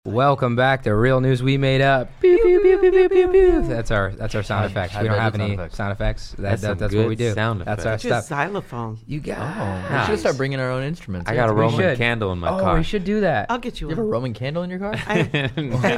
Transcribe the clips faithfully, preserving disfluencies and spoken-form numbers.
Welcome back to Real News We Made Up. Pew, pew, pew, pew, pew, pew, pew. That's our that's our sound effects. We don't have any sound effects. Sound effects. That, That's, that, that's what we do. Sound that's effects. our Just stuff. xylophone. You got. Oh, Nice. we should start bringing our own instruments. I got a We Roman should. candle in my Oh, car. we should do that. I'll get you You have a one. Roman candle in your car? I, No. I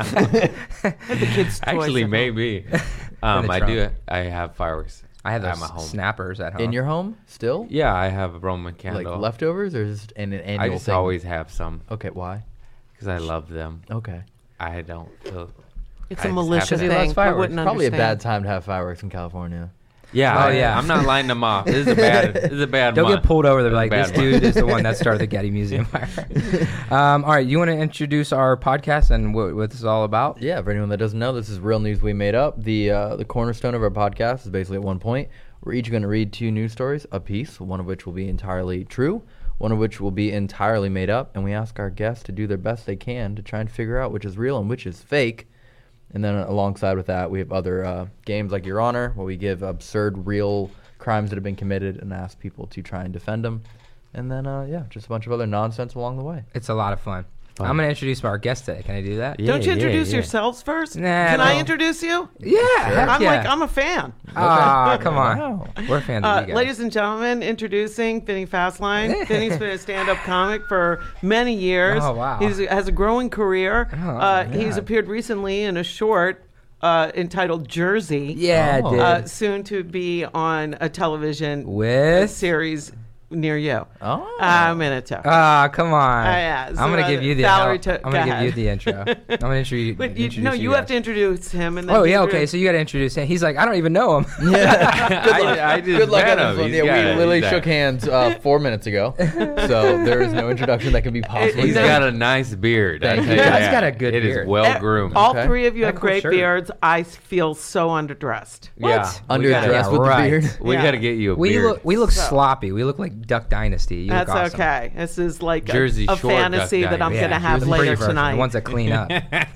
have the kids' toys Actually, at home. maybe. Um, the I trunk. do. I have fireworks. I have at those my home. snappers at home. In your home still? Yeah, I have a Roman candle. Like leftovers or is it an annual I just thing? always have some Okay, why? because I love them. Okay. I don't feel. It's I a just malicious have to- thing. He loves I fireworks. wouldn't Probably a bad understand. time to have fireworks in California. Yeah. Oh, I, yeah. I'm not lining them off. This is a bad. This is a bad. They'll month. get pulled over. They'll be like, Bad "This month. dude is the one that started the Getty Museum fire." um, all right, you want to introduce our podcast and what, what this is all about? Yeah, for anyone that doesn't know, this is Real News We Made Up. The uh, the cornerstone of our podcast is basically at one point, we're each going to read two news stories a piece, one of which will be entirely true, one of which will be entirely made up, and we ask our guests to do their best they can to try and figure out which is real and which is fake. And then alongside with that, we have other uh, games like Your Honor, where we give absurd, real crimes that have been committed and ask people to try and defend them. And then, uh, yeah, just a bunch of other nonsense along the way. It's a lot of fun. Fun. I'm going to introduce our guest today. Can I do that? Yeah, Don't you yeah, introduce yeah. yourselves first? Nah, Can I no. introduce you? Yeah. heck I'm yeah. like, I'm a fan. Ah, come on. Wow. We're fans Uh, of you guys. ladies and gentlemen, introducing Vinny Fastline. Vinny's been a stand-up comic for many years. Oh, wow. He has a growing career. Oh, uh, my he's God. appeared recently in a short uh, entitled Jersey. Yeah, Oh. dude. Uh, soon to be on a television With? series near you. Oh. A minute to. Ah, come on. Uh, yeah, I'm so, gonna uh, give you the. Valerie I'm to- gonna go give ahead. you the intro. I'm gonna introduce. But you, introduce no, you have guys. to introduce him. And then Oh he yeah, introdu- okay. So you got to introduce him. He's like, I don't even know him. Yeah. I, I just Good luck met on him. this one. He's Yeah, got we it. literally He's shook got- hands uh, four minutes ago, so there is no introduction that can be possible. He's No. got a nice beard. I Thank tell you. you He's that. got a good It beard. is well groomed. All Okay. three of you That have cool great shirt. beards. I feel so underdressed. Yeah. What? We gotta- Underdressed with right. the beard. We Yeah. got to get you a We beard. look. We look So- sloppy. We look like Duck Dynasty. You That's look awesome. okay. This is like Jersey a, a Shore fantasy Duck that I'm Dynasty. going to Yeah, have here's the later pretty version, tonight. The ones that clean up.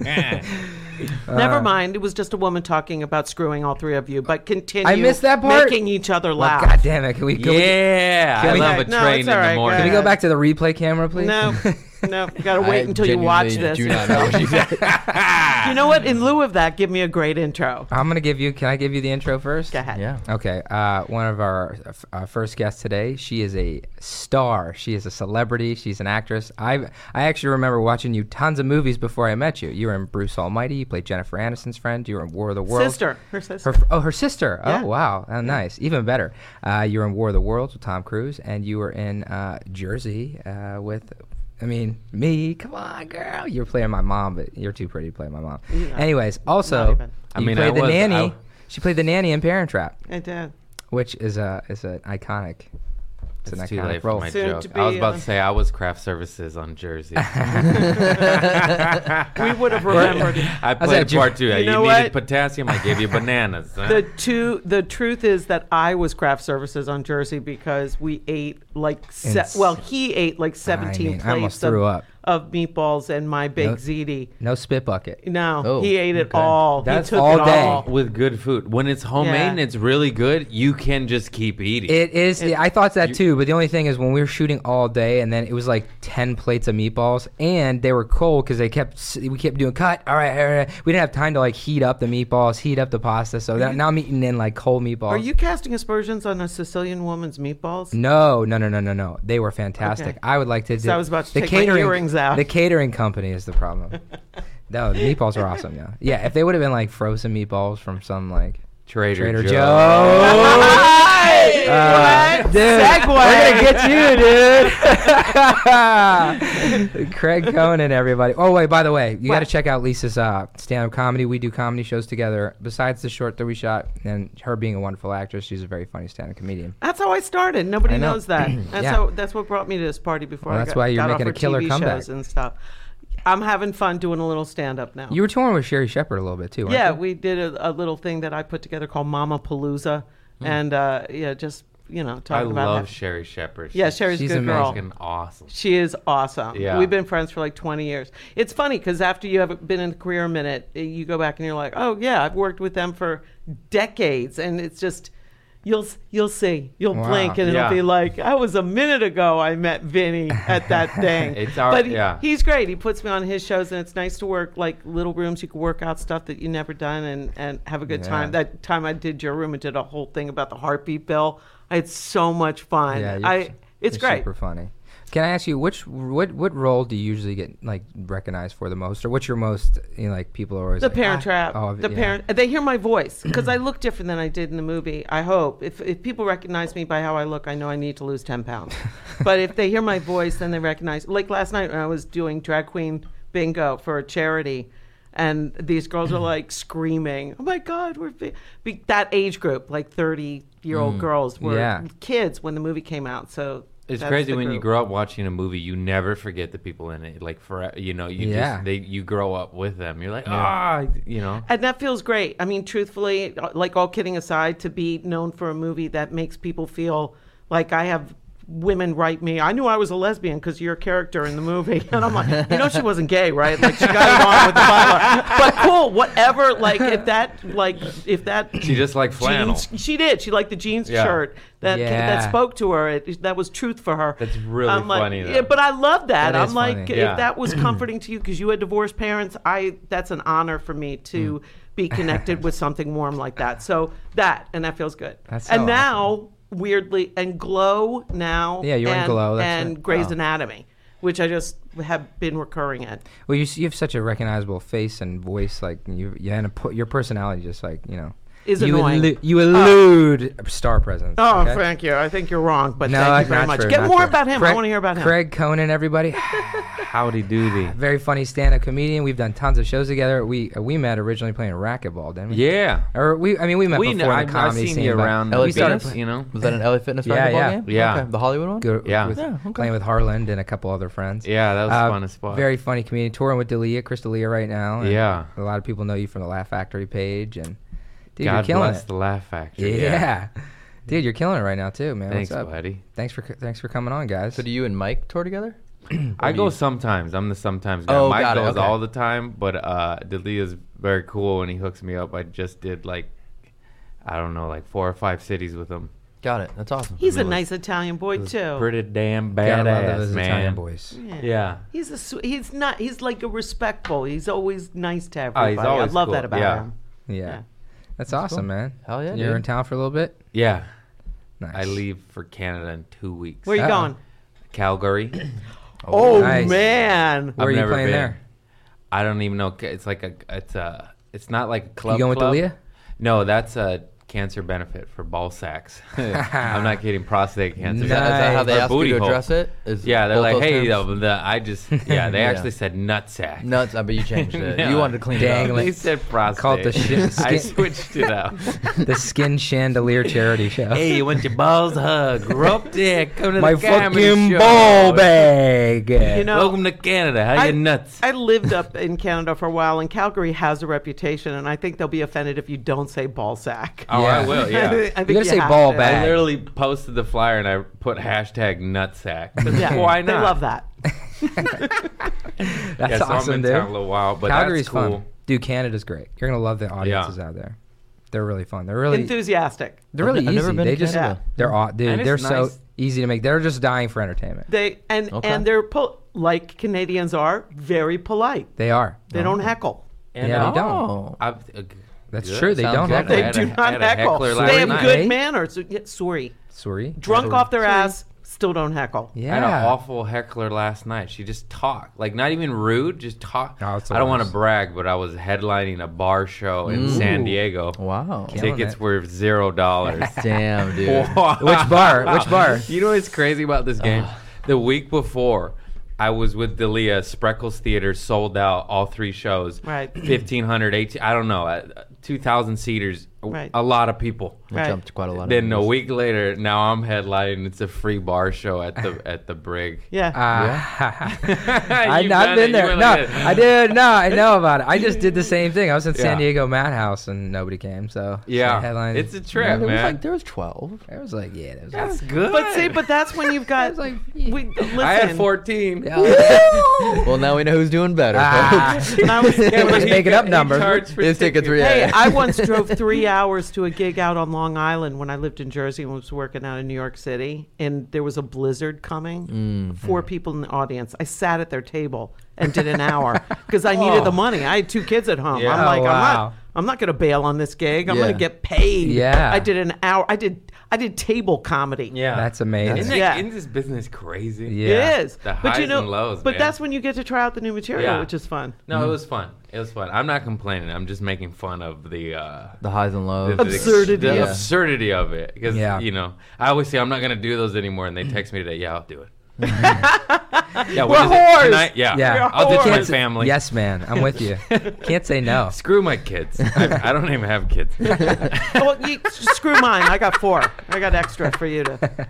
Never Uh, mind. It was just a woman talking about screwing all three of you. But continue I missed that part? making each other Well, laugh. God damn it! Can we? Can we, Yeah, Can I we- love a No, train it's in all right, the go morning. can we go ahead. back to the replay camera, please? No, no. You got to I wait until you watch genuinely this. do not know what you said. You know what? In lieu of that, give me a great intro. I'm gonna give you. Can I give you the intro first? Go ahead. Yeah. Okay. Uh, one of our uh, first guests today. She is a star. She is a celebrity. She's an actress. I I actually remember watching you tons of movies before I met you. You were in Bruce Almighty. You played Jennifer Aniston's friend. You were in War of the Worlds. Sister. Her sister. Her, oh, her sister. Yeah. Oh, wow. Oh, nice. Even better. Uh, you were in War of the Worlds with Tom Cruise, and you were in uh, Jersey uh, with, I mean, me. Come on, girl. You were playing my mom, but you're too pretty to play my mom. Yeah. Anyways, Not also, even. I you mean, played I the was- nanny. I- She played the nanny in Parent Trap, I did. which is a is an iconic. It's, It's an too iconic late for role. my Soon joke. to I was be, about uh, to say I was craft services on Jersey. We would have remembered. I was played like, you- part two. you You, know needed what? potassium. I gave you bananas. huh? The two, the truth is that I was craft services on Jersey because we ate like, se- Ins- well, he ate like seventeen mean, I almost plates threw of, up. of meatballs and my big No- ziti. No spit bucket. No, Oh, he ate it okay. all. That's he took all it day. all. with good food. When it's homemade Yeah. and it's really good, you can just keep eating. It is. It- I thought that too, but the only thing is when we were shooting all day, and then it was like ten plates of meatballs, and they were cold because they kept s- we kept doing cut. All right, all right, we didn't have time to like heat up the meatballs, heat up the pasta. So that, now I'm eating in like cold meatballs. Are you casting aspersions on a Sicilian woman's meatballs? No, no, no, no, no, no. They were fantastic. Okay. I would like to. So do, I was about to the take my catering, earrings out. The catering company is the problem. No, the meatballs are awesome. Yeah, yeah. If they would have been like frozen meatballs from some like Trader, Trader Joe. Joe. Uh, What? dude, Segue. we're gonna get you, dude. Craig Conan, everybody. Oh wait, by the way, you got to What? check out Lisa's uh, stand-up comedy. We do comedy shows together. Besides the short that we shot, and her being a wonderful actress, she's a very funny stand-up comedian. That's how I started. Nobody I know. knows that. That's Yeah. how. That's what brought me to this party before. Well, I that's got, why you're got making off a for killer T V comeback. shows and stuff. I'm having fun doing a little stand up now. You were touring with Sherry Shepherd a little bit too, weren't yeah, you? we did a, a little thing that I put together called Mama Palooza, and uh, yeah, just you know I talking about love how- Sherry Shepherd. Yeah, She's Sherry's a She's good girl. fucking awesome. She is awesome. Yeah. We've been friends for like twenty years. It's funny because after you have been in the career a minute, you go back and you're like, oh, yeah, I've worked with them for decades. And it's just, You'll you'll see. You'll Wow. blink and Yeah. it'll be like, I was a minute ago I met Vinny at that thing. It's our- but he- yeah. he's great. He puts me on his shows, and it's nice to work like little rooms. You can work out stuff that you never done and, and have a good Yeah. time. That time I did your room and did a whole thing about the heartbeat bill. I had so much fun. Yeah, you're, I it's you're great. Super funny. Can I ask you which what what role do you usually get like recognized for the most, or what's your most you know, like people are always The like, Parent "Ah." Trap. Oh, the yeah. Parent. They hear my voice because I look different than I did in the movie. I hope if if people recognize me by how I look, I know I need to lose ten pounds. But if they hear my voice, then they recognize. Like last night when I was doing drag queen bingo for a charity, and these girls are like screaming, "Oh my God, we're bi-" Be- that age group, like thirty year old girls, were Yeah. kids when the movie came out. So It's that's crazy the when you group. grow up watching a movie, you never forget the people in it. Like for you know, you Yeah. just they you grow up with them. You're like, ah, you know. And that feels great. I mean, truthfully, like all kidding aside, to be known for a movie that makes people feel like I have women write me, I knew I was a lesbian because you're a character in the movie. And I'm like, you know, she wasn't gay, right? Like, she got it on with the butler. But cool, whatever. Like, if that, like, if that. She just liked flannel. Jeans, she did. She liked the jeans Yeah. shirt that Yeah. that spoke to her. It, that was truth for her. That's really I'm like, funny, though. Yeah, but I love that. That I'm is like, funny. if Yeah. that was comforting to you because you had divorced parents, I that's an honor for me to be connected with something warm like that. So that, and that feels good. That's and so now, weirdly, and Glow now. Yeah, you're in and, Glow, that's and right. Grey's Wow. Anatomy, which I just have been recurring in. Well, you s- you have such a recognizable face and voice, like you, you and a, pu- your personality, just like you know, Is you annoying. Allu- you elude star presence. Oh, okay? thank you. I think you're wrong, but No, thank you very not much. true, Get not more true. about him. I Craig- want to hear about him. Craig Conan, everybody. Howdy doody. Very funny stand-up comedian. We've done tons of shows together. We uh, we met originally playing racquetball, didn't we? Yeah. Or we, I mean, we met We before know. in I've, the I've comedy seen scene. you but around. L A the Fitness? beach, you know. Was that an L A Fitness Yeah, basketball yeah. game? Yeah. Okay. The Hollywood one? Go, Yeah. with, Yeah, okay. playing with Harland and a couple other friends. Yeah, that was Uh, fun as fuck. Very funny comedian. Touring with Dalia, Chris D'Elia right now. and Yeah. A lot of people know you from the Laugh Factory page, and dude, God you're killing bless it. the Laugh Factory. Yeah. Dude, you're killing it right now too, man. Thanks, What's up? buddy. Thanks for thanks for coming on, guys. So do you and Mike tour together? I do go you- sometimes. I'm the sometimes guy. Oh, Mike got it, goes okay. all the time, but uh, Delia's very cool and he hooks me up. I just did like, I don't know, like four or five cities with him. Got it. That's awesome. He's a It was- nice Italian boy It was too. pretty damn Gotta love badass, those man. Italian boys. Yeah. Yeah. He's a sw- he's not he's like a respectful. He's always nice to Oh, everybody. he's always I love cool. that about Yeah. him. Yeah. Yeah. That's awesome, cool. man. Hell yeah, You're dude. in town for a little bit? Yeah. Nice. I leave for Canada in two weeks. Where you Uh-oh. going? Calgary. Oh nice. man. Where are I've you never playing been. there? I don't even know. It's like a. It's a. It's not like a club. You going with club. Dalia? No, that's a cancer benefit for ball sacks. I'm not kidding. Prostate cancer. Is that, is that how they Or ask you booty to hole. address it? Is Yeah, they're both like, those hey, terms? the, the, I just, yeah, they Yeah. actually said nut sack. Nuts, uh, but you changed it. Yeah. You wanted to clean Dang, it up. like- They said prostate. Called the shit- I skin- switched it up. The Skin Chandelier charity show. Hey, you want your balls hugged? Rope dick. Come to My the comedy fucking show. ball bag. You know, Welcome to Canada. How I- you nuts? I lived up in Canada for a while, and Calgary has a reputation, and I think they'll be offended if you don't say ball sack. oh, Yeah. I will. I Yeah. think- I think You gotta say have ball to. bag. I literally posted the flyer and I put hashtag nutsack. Yeah, Why not? They love that. That's yeah, so awesome, I'm in dude. town a little while, but Calgary's that's cool. fun. Dude, Canada's great. You're gonna love the audiences out there. They're really fun. They're really Enthusiastic. they're really I've easy. never been they to just Canada. they're aw- dude. And it's They're so nice. easy to make. They're just dying for entertainment. They and Okay. and they're pol- like Canadians are very polite. They are. They don't heckle. And Yeah, uh, they don't. Oh. I've, uh, That's good. true. They Sounds don't good. have I They had do a- I not had a heckle. heckler They last have night. good manners. Yeah, sorry. Sorry. Drunk off their Sorry. ass, still don't heckle. Yeah. I had an awful heckler last night. She just talked, like not even rude, just talk. Oh, it's the I don't want to worst. brag, but I was headlining a bar show in San Diego. Wow. Killing Tickets it. were zero dollars. Damn, dude. Which bar? Which bar? You know what's crazy about this game? The week before, I was with Dalia. Spreckles Theater sold out all three shows. Right. fifteen hundred, eighteen, I don't know, uh, two thousand seaters. a- Right. A lot of people. We Right. jumped quite a lot of Then a numbers. week later, now I'm headlining. It's a free bar show at the at the Brig. Yeah. Ah. I, You've I've done been it. You there. went No, like this. I did. No, I know about it. I just did the same thing. I was in San Yeah. Diego Madhouse and nobody came. So Yeah, headline. it's a Yeah, trip, there was man. like there was twelve. It was like yeah, that was That's good. But see, but that's when you've got. was like, we, listen, I had fourteen. Well, now we know who's doing better. Ah. folks. when I was, Yeah, when we're I- just making up numbers. Charged for His tickets were Hey, yeah. I once drove three hours to a gig out on Long Island when I lived in Jersey and was working out in New York City, and there was a blizzard coming. Mm. Four people in the audience. I sat at their table and did an hour because I needed the money. I had two kids at home. Yeah. I'm like, Oh, I'm wow. not. I'm not going to bail on this gig. I'm Yeah. going to get paid. Yeah. I did an hour. I did. I did table comedy. Yeah. That's amazing. Isn't, that, Yeah. isn't this business crazy? Yeah. It is. The but highs you know, and lows, but man. that's when you get to try out the new material, Yeah. which is fun. No, it was fun. It was fun. I'm not complaining. I'm just making fun of the uh, The highs and lows. the, the Absurdity. the Yeah. absurdity of it. Because Yeah. you know, I always say I'm not gonna do those anymore, and they text me today. Yeah, I'll do it. yeah, what We're is it? whores. Tonight? Yeah, Yeah. I'll ditch my Can't s- family. Yes, man. I'm with you. Can't say no. Screw my kids. I, I don't even have kids. Well, you, screw mine. I got four. I got extra for you to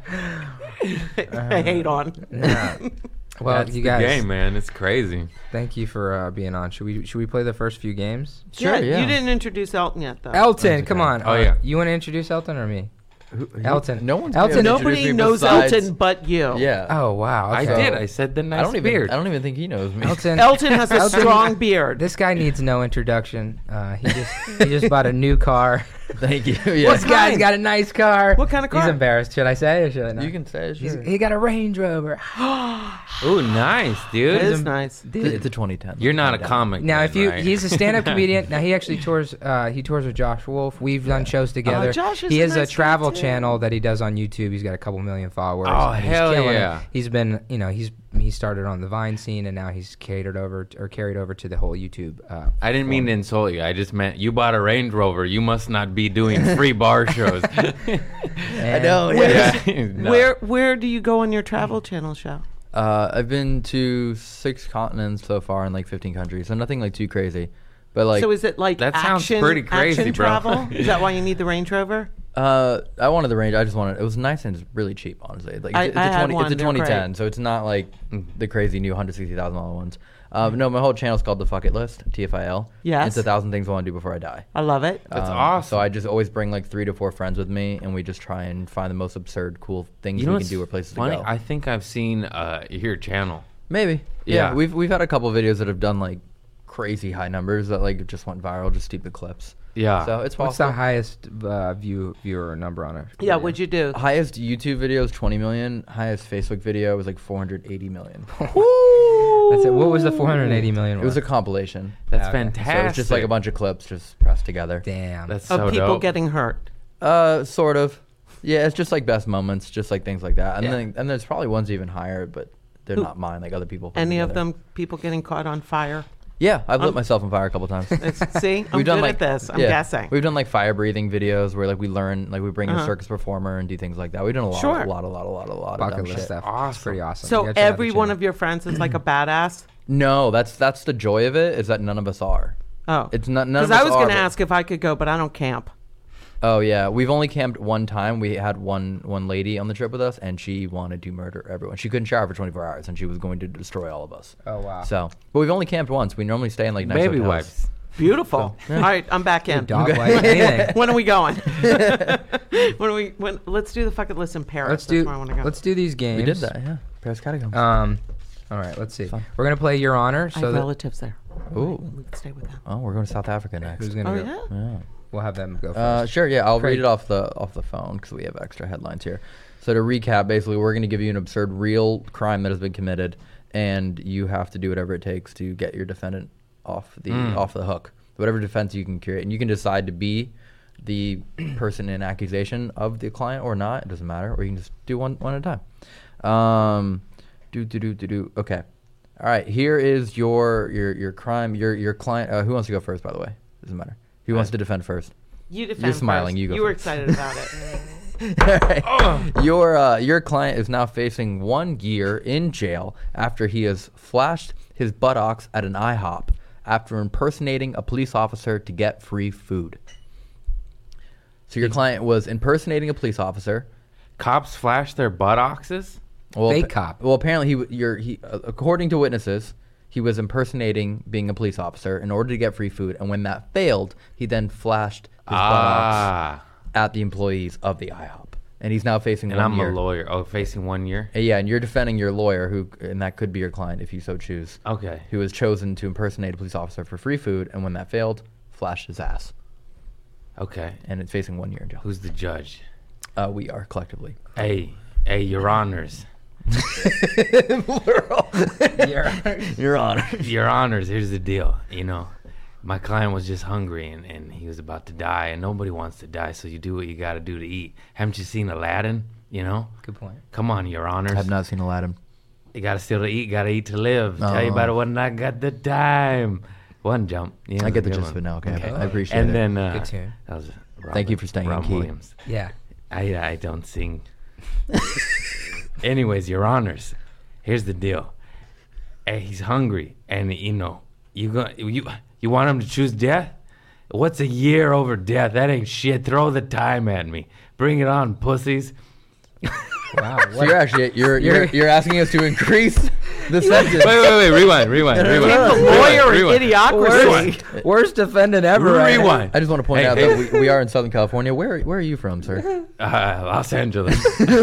I hate on. Yeah. Well, That's you the guys, game, man. It's crazy. thank you for uh, being on. Should we should we play the first few games? Sure, yeah. You didn't introduce Elton yet, though. Elton, come on. Oh, Uh, yeah. You want to introduce Elton or me? Elton. No one's Elton. been able to Nobody introduce me knows besides- Elton but you. Yeah. Oh wow. I okay. did. I said the nice I don't even. beard. I don't even think he knows me. Elton. Elton has a Elton- strong beard. This guy needs no introduction. Uh, he just he just bought a new car. Thank you. Yeah. This guy's kind? got a nice car. What kind of car? He's embarrassed. Should I say or should I not? You can say it. He's, Sure. he got a Range Rover. Ooh, nice, dude. It is nice. It's a- it's a twenty ten. You're not a Yeah. comic. Now, then, if you right? he's a stand-up comedian. Now he actually tours. Uh, he tours with Josh Wolf. We've done shows together. Oh, Josh is he a has nice a guy, travel too. channel that he does on YouTube. He's got a couple million followers. Oh, and he's hell killing it. yeah. He's been, you know, he's he started on the Vine scene and now he's catered over t- or carried over to the whole YouTube. Uh, I didn't mean to insult you. I just meant you bought a Range Rover. You must not be doing free bar shows. I know. Where, Yeah. No. where where do you go on your travel channel show? Uh, I've been to six continents so far in like fifteen countries, so nothing like too crazy. But like, So is it like That sounds action, pretty crazy, action bro. travel? Is that why you need the Range Rover? uh, I wanted the Range. I just wanted. It was nice and it's really cheap, honestly. Like I- it's, I it's a had twenty. one. It's a They're twenty ten, great. so it's not like the crazy new one hundred sixty thousand dollar ones. Uh, but no, my whole channel's called the Fuck It List, T F I L. Yes. It's a thousand things I want to do before I die. I love it. That's Um, awesome. So I just always bring like three to four friends with me, and we just try and find the most absurd, cool things You know we what's can do or places funny? to go. I think I've seen uh, your channel. Maybe. Yeah. Yeah. We've we've had a couple videos that have done like crazy high numbers that like just went viral, just stupid clips. Yeah. So it's what's possible. the highest uh, view viewer number on it? Yeah, what'd you do? Highest YouTube video is twenty million. Highest Facebook video was like four hundred eighty million. That's it. What was the four hundred eighty million? It was a one? compilation. That's Okay. fantastic. So it's just like a bunch of clips just pressed together. Damn. That's Of so people dope. getting hurt. Uh, sort of. Yeah, it's just like best moments, just like things like that. And Yeah. then and there's probably ones even higher, but they're Who- not mine. Like other people. put Any of together. them people getting caught on fire? Yeah, I've lit Um, myself on fire a couple times. It's, see, I'm We've good done like at this. I'm yeah, guessing. We've done like fire breathing videos where like we learn, like we bring in Uh-huh. a circus performer and do things like that. We've done a lot, Sure. a lot, a lot, a lot, a lot of bucket dumb list shit. stuff. Awesome. It's pretty awesome. So You guys should have every the one channel. of your friends is like a badass? No, that's that's the joy of it is that none of us are. Oh. It's not none of Because us I was are, going to but- ask if I could go, but I don't camp. Oh yeah, we've only camped one time. We had one one lady on the trip with us, and she wanted to murder everyone. She couldn't shower for twenty-four hours, and she was going to destroy all of us. Oh wow. So, but we've only camped once. We normally stay in like nice Baby hotels. wipes. Beautiful. All right, I'm back in. Dog light, anything. When are we going? when are we? When? Let's do the fucking list in Paris. Let's That's do where I want to go. let's do these games. We did that, yeah. Paris Catacombs. Um, all right. Let's see. Fun. We're gonna play Your Honor. I So have that relatives there. Ooh. We can stay with them. Oh, we're going to South Africa next. who's gonna Oh go? yeah. Yeah. We'll have them go first. Uh, sure, yeah. I'll Craig. read it off the off the phone because we have extra headlines here. So to recap, basically, we're going to give you an absurd real crime that has been committed, and you have to do whatever it takes to get your defendant off the Mm. off the hook. Whatever defense you can create, and you can decide to be the person in accusation of the client or not. It doesn't matter, or you can just do one one at a time. Um, do do do do do. Okay. All right. Here is your your your crime. Your your client. Uh, who wants to go first? By the way, doesn't matter. Who wants to defend first? You defend You're smiling, first. you go You were first. excited about it. Alright. Your uh, your client is now facing one year in jail after he has flashed his buttocks at an IHOP after impersonating a police officer to get free food. So your client was impersonating a police officer. Cops flash their buttocks? Well, Fake appa- cop. Well, apparently he w- you're, he uh, according to witnesses, he was impersonating being a police officer in order to get free food, and when that failed, he then flashed his buttocks Ah. at the employees of the IHOP, and he's now facing And one I'm year. a lawyer. Oh, facing one year? Uh, Yeah, and you're defending your lawyer, who, and that could be your client if you so choose, Okay. who was chosen to impersonate a police officer for free food, and when that failed, flashed his ass. Okay. and it's facing one year in jail. Who's the judge? Uh, we are collectively. Hey, hey, Your Honors. We're all- Yeah. Your Honor. Your Honors, here's the deal. You know, my client was just hungry and, and he was about to die, and nobody wants to die, so you do what you got to do to eat. Haven't you seen Aladdin? You know? Good point. Come on, Your Honors. I've not seen Aladdin. You got to steal to eat, got to eat to live. Tell you Oh. about it when I got the time. One jump. Yeah, I get the good gist of it one. now. Okay, Okay. I appreciate And it. then, uh, Good tune. that was Thank you for staying in Rob key. Williams. Yeah. I I don't sing. Anyways, Your Honors, here's the deal. Hey, he's hungry, and you know you go you you want him to choose death. What's a year over death? That ain't shit. Throw the time at me. Bring it on, pussies. Wow. So What, you're actually you're you're You're- you're asking us to increase the sentence. Wait, wait, wait. Rewind, rewind, rewind. The rewind, lawyer in rewind. idiocracy. worst, worst defendant ever. right now. Rewind. I just want to point Hey, out hey. that we, we are in Southern California. Where where are you from, sir? Uh, Los Angeles.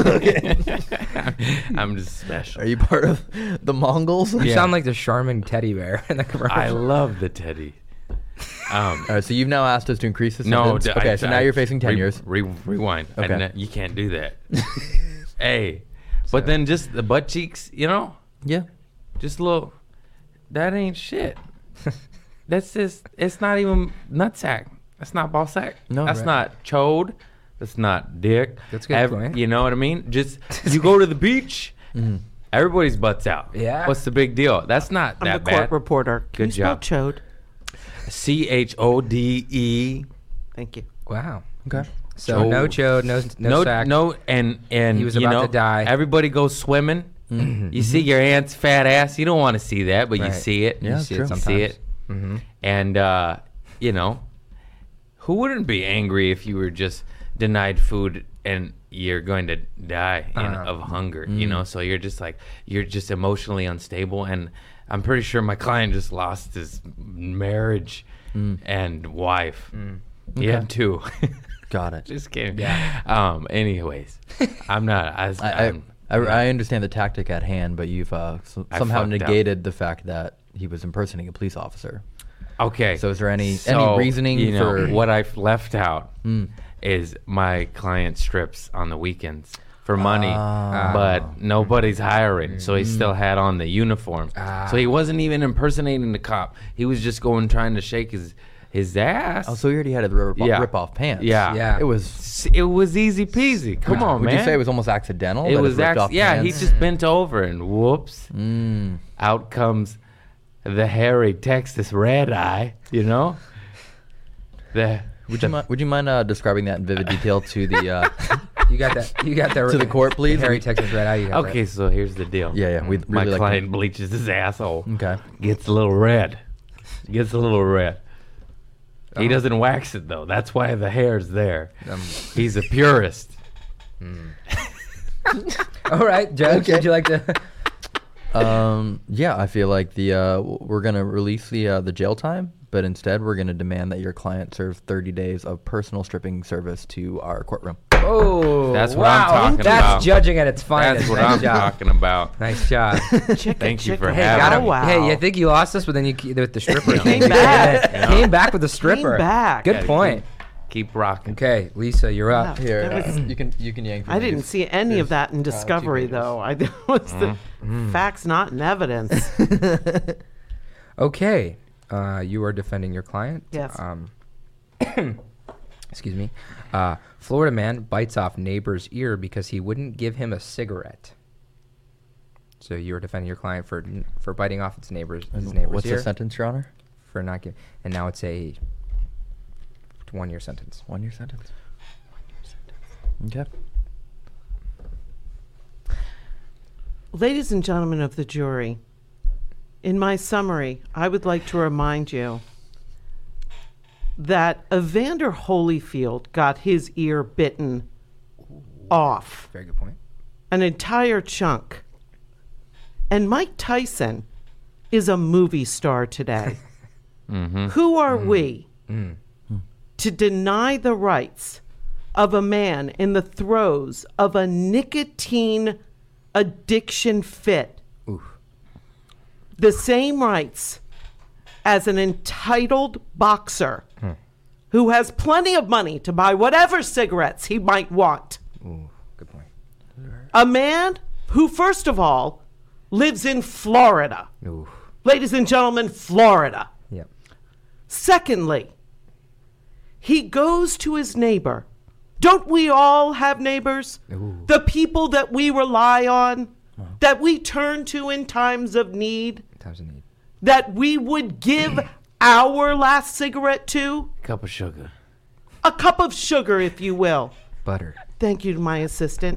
I'm just special. Are you part of the Mongols? You Yeah. sound like the Charmin teddy bear in the commercial. I love the teddy. Um, All right, so you've now asked us to increase the no, sentence. d- okay, I- so I- now you're facing ten re- years. Re- rewind. I Okay. ne- you can't do that. Hey, but then just the butt cheeks, you know, Yeah. just a little. That ain't shit. That's just. It's not even nutsack. That's not ball sack. No, that's right. not chode. That's not dick. That's a good point. You know what I mean? Just you go to the beach. Mhm. Everybody's butts out. Yeah. What's the big deal? That's not I'm that the court bad. reporter. Can Good you spell job. chode? C H O D E. Thank you. Wow. Okay. So Chode. no chode, no no, no, sack. no, and and He was you about know, to die. Everybody goes swimming. You see your aunt's fat ass. You don't want to see that, but you Right. see it. Yeah, you it's see true. it You sometimes. see it, Mm-hmm. and uh, you know, who wouldn't be angry if you were just denied food and you're going to die in, Uh-huh. of hunger? You know, so you're just like you're just emotionally unstable, and I'm pretty sure my client just lost his marriage and wife. He Okay. had two. Got it. Just kidding. Yeah. Um. Anyways, I'm not. I, I, I, I'm, I, I understand the tactic at hand, but you've uh, s- I somehow fucked up. negated the fact that he was impersonating a police officer. okay. So is there any So, any reasoning you know, for what I've left out Mm. is my client strips on the weekends for money, Ah. but nobody's hiring, so he still had on the uniform. Ah. So he wasn't even impersonating the cop. He was just going trying to shake his his ass. Oh, so he already had the rip, Yeah. rip off pants. Yeah. Yeah. It was. S- it was easy peasy. Come on, Would man. you say it was almost accidental? It that was ripped act- off yeah. He pants? just bent over and whoops, Mm. out comes the hairy Texas red eye. You know. The Would you mind? Would you mind uh, describing that in vivid detail to the? Uh, You got that. You got that To the court, please. Harry Texas Red Eye. You got Okay, so here's the deal. Yeah, yeah, we'd My really like to- client bleaches his asshole. okay. Gets a little red. Gets a little red. He Oh. doesn't wax it though. That's why the hair's there. that. Um, He's a purist. all right, Judge. Okay. Would you like to? Um, yeah, I feel like the uh, w- we're gonna release the uh, the jail time, but instead we're gonna demand that your client serve thirty days of personal stripping service to our courtroom. Oh, That's what wow. I'm talking That's about. judging at its finest. That's what nice I'm job. talking about. Nice job. Chicka, Thank you chicka. for Hey, having got me. Oh, wow. Hey, I think you lost us, but then you ke- with the stripper. Came back. Yeah. Came back with the stripper. back. Good Yeah, point. Keep rocking. Okay, Lisa, you're up. Wow. Here, That was- you can you can yank. from I didn't these. see any of that in two Discovery, pages. though. I it was the facts, not in evidence. Okay, uh, you are defending your client. Yes. Um, excuse me. Uh, Florida man bites off neighbor's ear because he wouldn't give him a cigarette. So you are defending your client for for biting off its neighbor's his And neighbor's What's ear the sentence, Your Honor? for not giving, and now it's a one year sentence. One year sentence. Okay. Ladies and gentlemen of the jury, in my summary, I would like to remind you that Evander Holyfield got his ear bitten off, Very good point. an entire chunk. And Mike Tyson is a movie star today. Mm-hmm. Who are we Mm. to deny the rights of a man in the throes of a nicotine addiction fit Oof. the same rights as an entitled boxer who has plenty of money to buy whatever cigarettes he might want. Ooh, good point. A man who, first of all, lives in Florida. Ooh, Ladies and gentlemen, Florida. yep. Secondly, he goes to his neighbor. Don't we all have neighbors? Ooh. The people that we rely on, that we turn to in times of need, Times of need. that we would give our last cigarette to? Cup of sugar. A cup of sugar, if you will. Butter. Thank you to my assistant.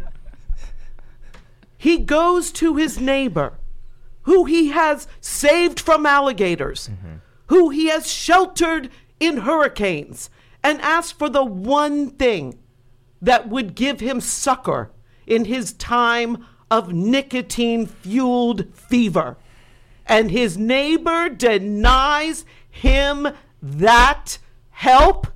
He goes to his neighbor, who he has saved from alligators, who he has sheltered in hurricanes, and asks for the one thing that would give him succor in his time of nicotine-fueled fever. And his neighbor denies him that help.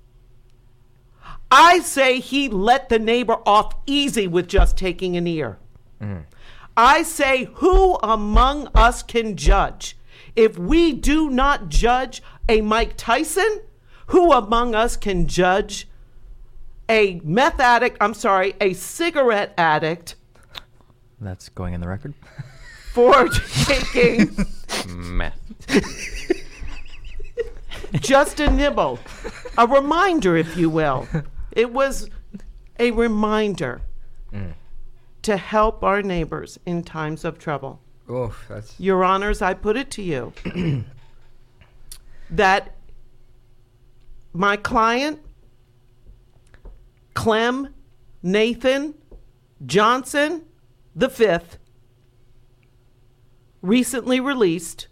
I say he let the neighbor off easy with just taking an ear. Mm. I say, who among us can judge? If we do not judge a Mike Tyson, who among us can judge a meth addict, I'm sorry, a cigarette addict That's going in the record. for taking Meth. just a nibble? A reminder, if you will. It was a reminder Mm. to help our neighbors in times of trouble. Oof, that's Your Honors, I put it to you that my client, Clem Nathan Johnson the fifth, recently released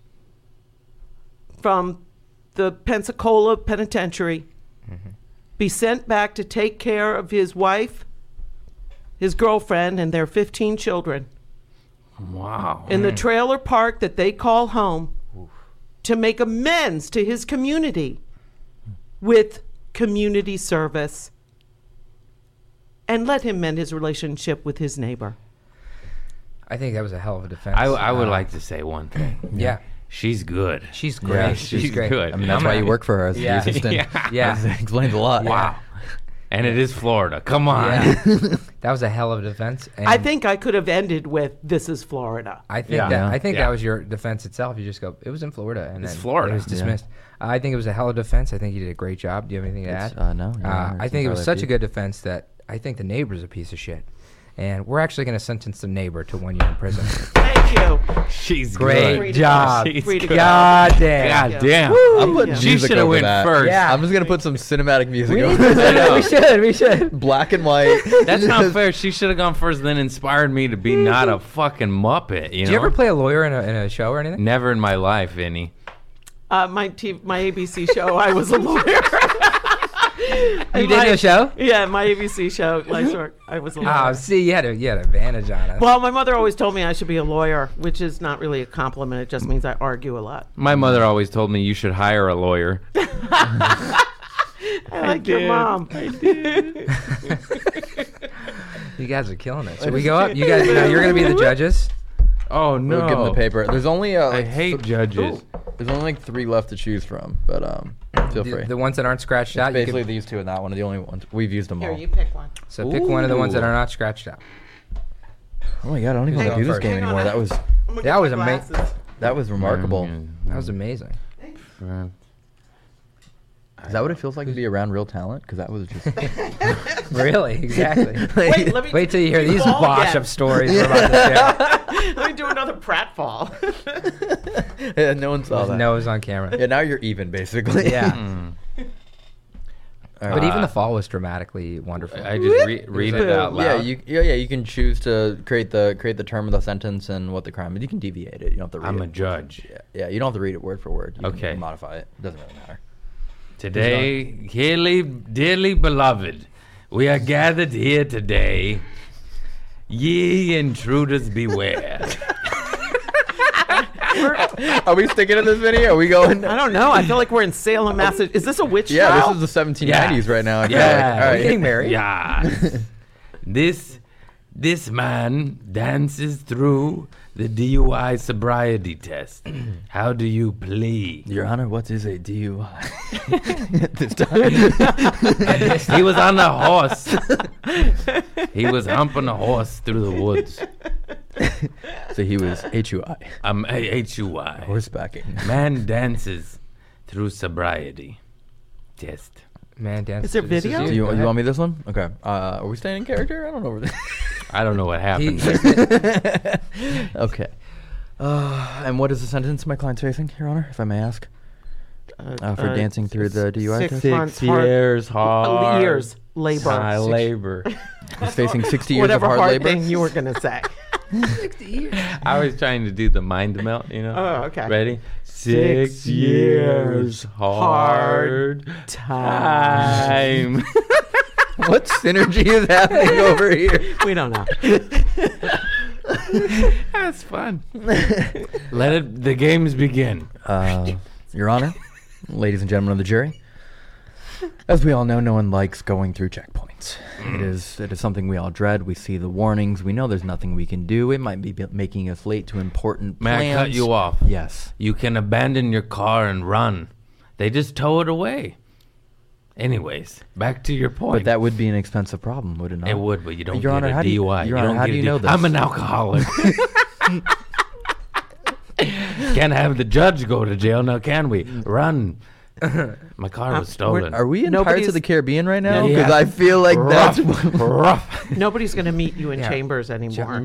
from the Pensacola Penitentiary, be sent back to take care of his wife, his girlfriend, and their fifteen children Wow. in the trailer park that they call home, to make amends to his community with community service, and let him mend his relationship with his neighbor. I think that was a hell of a defense. I, I would Uh, like to say one thing. Yeah. She's good. She's great. Yeah, she's, she's great. good. I mean, that's I'm why not- you work for her as Yeah. the assistant. Yeah. Yeah. That explains a lot. Wow. And it is Florida. Come on. Yeah. That was a hell of a defense. And I think I could have ended with, "This is Florida." I think Yeah. that Yeah. I think Yeah. that was your defense itself. You just go, it was in Florida, and It's then Florida. it was dismissed. I think it was a hell of a defense. I think you did a great job. Do you have anything to It's, add? uh, no, Your Uh, Honor, I it's think it was entirely such up a to good defense that I think the neighbor's a piece of shit, and we're actually going to sentence the neighbor to one year in prison. Thank you. She's Great good. job. She's Free to good. go. God damn. God damn. I'm putting Yeah. She music should have over went that. first. Yeah. I'm just gonna put some cinematic music We, over need that. to- we should. We should. Black and white. That's not fair. She should have gone first, then inspired me to be not a fucking muppet. You know. Did you ever play a lawyer in a, in a show or anything? Never in my life, Vinny. Uh, my t- my A B C show, I was a lawyer. You did a show? Yeah, my A B C show, Life's Work, I was a lawyer. Oh, see, you had a you had an advantage on us. Well, my mother always told me I should be a lawyer, which is not really a compliment. It just means I argue a lot. My mother always told me you should hire a lawyer. I like your did. mom. You guys are killing it. Should we go up? You guys, now you're going to be the judges. Oh no! We'll give them the paper. There's only uh, I like, hate th- judges. There's only like three left to choose from, but um, feel The, free. the ones that aren't scratched out. You Basically, can, these two and that one are the only ones we've used them Here, all. you pick one. so pick one of the ones that Ooh. are not scratched out. Oh my god, I don't even Hang want to on do this first. game Hang on, anymore. I- That was I'm gonna That get was my ama- glasses. that was remarkable. That was amazing. Is that what it feels like to be around real talent? Because that was just. Really? Exactly. Wait, let me Wait till you hear these fall bosh again. of stories we're about to share. Let me do another pratfall. Yeah, no one saw His that. nose on camera. Yeah, now you're even basically. Yeah. Mm. All But right. even the fall was dramatically wonderful. I just re- read it out loud. Yeah, you yeah, yeah, you can choose to create the create the term of the sentence and what the crime is. You can deviate it. You don't have to read I'm it. a judge. Yeah, yeah, you don't have to read it word for word. You Okay. can modify it. Doesn't really matter. Today, dearly, dearly beloved, we are gathered here today. Ye intruders beware. Are we sticking to this video? Are we going? I don't know. I feel like we're in Salem, Massachusetts. Is this a witch Yeah, trial? this is the seventeen nineties right now. I feel Yeah. like. All Are we right. getting married? Yeah. This This man dances through the D U I sobriety test. How do you plead? Your Honor, what is a D U I? This time. He was on a horse. He was humping a horse through the woods. So he was H U I. Um, H U I. Horsebacking. Man dances through sobriety test. Man, dance. Is there this video? you. Do you, Go you ahead. want me this one? Okay. Uh, are we staying in character? I don't know. I don't know what He- happened. he's- Okay. Uh, and what is the sentence my client's facing, Your Honor, if I may ask? Uh, for dancing through the D U I six test? months hard, years hard. years labor, High Six- labor. He's facing sixty years whatever of hard, hard labor. thing you were gonna say. I was trying to do the mind melt, you know. Oh, okay. Ready? Six years hard time. What synergy is happening over here? We don't know. That's fun. Let it. The games begin. Uh, Your Honor, ladies and gentlemen of the jury, as we all know, no one likes going through checkpoints. It is it is something we all dread. We see the warnings. We know there's nothing we can do. It might be b- making us late to important May plans. I cut you off? Yes. You can abandon your car and run. They just tow it away. Anyways, back to your point. But that would be an expensive problem, would it not? It would, but you don't Your get Honor, a how do you- D U I. Your you Honor, don't how get do a you D- know this? I'm an alcoholic. Can't have the judge go to jail now, can we? Run. My car was Uh, stolen. Are we in Nobody's- Pirates of the Caribbean right now? Yeah. Because I feel like rough, that's what... rough. Nobody's gonna meet you in Yeah. chambers anymore.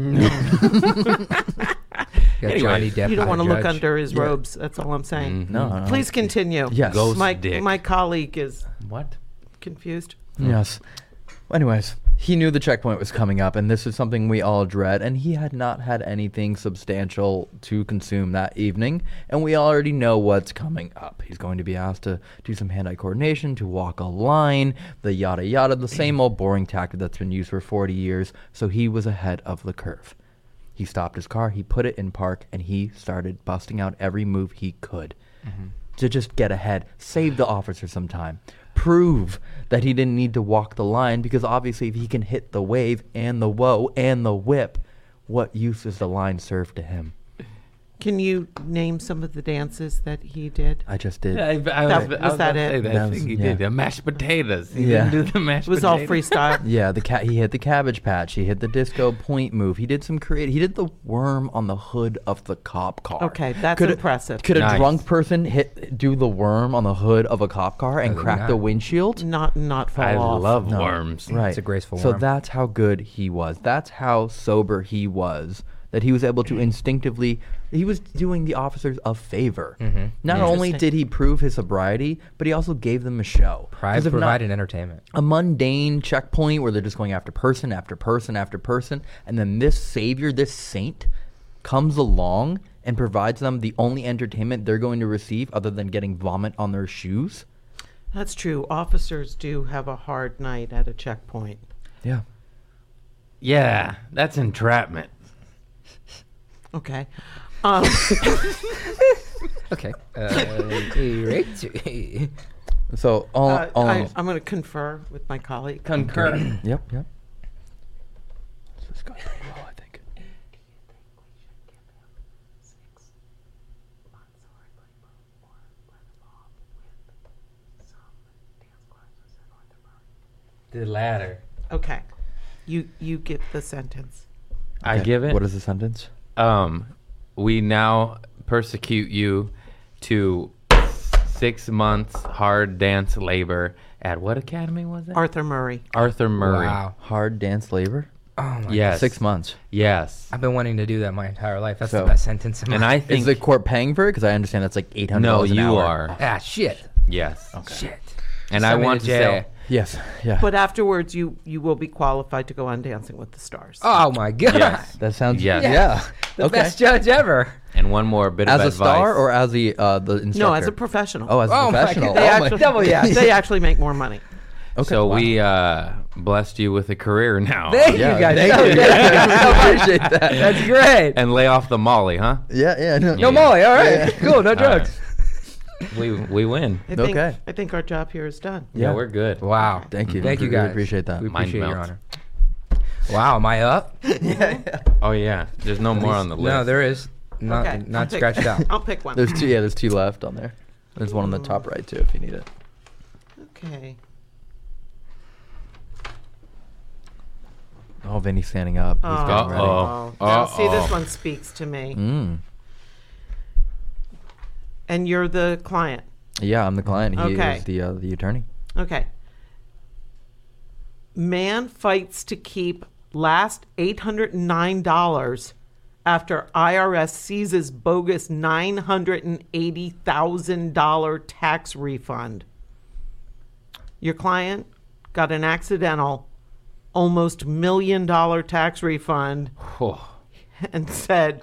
Got Anyway, Johnny Depp. You don't as want to a look judge. under his Yeah. robes. That's all I'm saying. Mhm. No, no. Please continue. Yes. Ghost My dick. my colleague is What? confused. Yes. Anyways, he knew the checkpoint was coming up, and this is something we all dread, and he had not had anything substantial to consume that evening, and we already know what's coming up. He's going to be asked to do some hand-eye coordination, to walk a line, the yada yada, the same old boring tactic that's been used for forty years, so he was ahead of the curve. He stopped his car, he put it in park, and he started busting out every move he could to just get ahead, save the officer some time, prove that he didn't need to walk the line, because obviously if he can hit the wave and the whoa and the whip, what use is the line served to him? Can you name some of the dances that he did? I just did. I, I That- was, I was was that about to it? say that. That I was- think he yeah. did. The mashed potatoes. He Yeah. didn't do the mashed It was all potatoes. freestyle. Yeah, the cat. He hit the cabbage patch. He hit the disco point move. He did some creative. He did the worm on the hood of the cop car. Okay, that's Could a- impressive. Could a Nice. drunk person hit do the worm on the hood of a cop car and Probably crack not. the windshield? Not not fall I off. love No. worms. Right. It's a graceful So worm. that's how good he was. That's how sober he was. That he was able to instinctively, he was doing the officers a favor. Mhm. Not only Interesting. did he prove his sobriety, but he also gave them a show. 'Cause Pride if not- provided entertainment. a mundane checkpoint where they're just going after person after person after person, and then this savior, this saint, comes along and provides them the only entertainment they're going to receive other than getting vomit on their shoes. That's true. Officers do have a hard night at a checkpoint. Yeah. Yeah, that's entrapment. Okay. Um, Okay. Uh, great. So all, uh, all I, I'm going to confer with my colleague. Concur. yep, yep. This has gone pretty well, I think. The latter. Okay. You you get the sentence. I Okay, give it. What is the sentence? Um, we now persecute you to six months hard dance labor at what academy was it? Arthur Murray. Arthur Murray. Wow. Hard dance labor? Oh my. Yes. Six months. Yes. I've been wanting to do that my entire life. That's So- the best sentence. In And my I Is think the court paying for it? Because I understand that's like eight hundred no, dollars an you hour. are. ah shit. Yes. Shit. And Send I me want to to jail. say, Yes, yeah. But afterwards, you you will be qualified to go on Dancing with the Stars. Oh my god. Yes. that sounds, Yes. yeah. The okay. best judge ever. and one more bit As of a advice. star or as the, uh, the instructor? no, as a professional. Oh, as a Oh my professional. God. they Oh my- actually, double yes. they actually make more money. Okay, so wow. we uh, blessed you with a career now. Thank Yeah, you guys. thank so you. much. I appreciate that. That's great. And lay off the Molly, huh? Yeah, yeah. No, No Molly. All right. Yeah. Cool. No All drugs. right. We we win. I think, Okay. I think our job here is done. Yeah, Yeah. we're good. Wow. Thank you. Thank you Really guys. appreciate that. We Mind appreciate your melt. honor. Wow, am I up? Oh yeah, there's no more on the list. No, there is. Not, Okay, I'll not pick- scratched out. I'll pick one. There's two. Yeah, there's two left on there. There's one on the top right too, if you need it. Okay. Oh, Vinny's standing up. He's Oh, getting ready. Uh-oh. oh. Now, see, this Uh-oh. one speaks to me. Mm. And you're the client. Yeah, I'm the client. He Okay. is the uh, the attorney. Okay. Man fights to keep last eight hundred nine dollars after I R S seizes bogus nine hundred eighty thousand dollars tax refund. Your client got an accidental almost million dollar tax refund Oh. and said,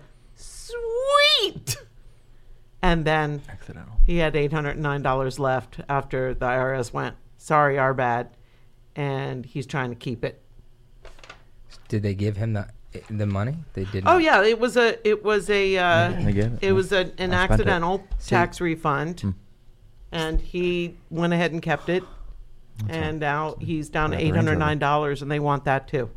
sweet. And then Accidental. he had eight hundred nine dollars left after the I R S went, sorry, our bad. And he's trying to keep it. Did they give him the the money? They didn't. Oh yeah, it was a it was a uh, They gave it, it yeah. was a, an I spent it. accidental See- tax refund, and he went ahead and kept it, and now he's down to Wrap the eight Range hundred Rover. nine dollars, and they want that too.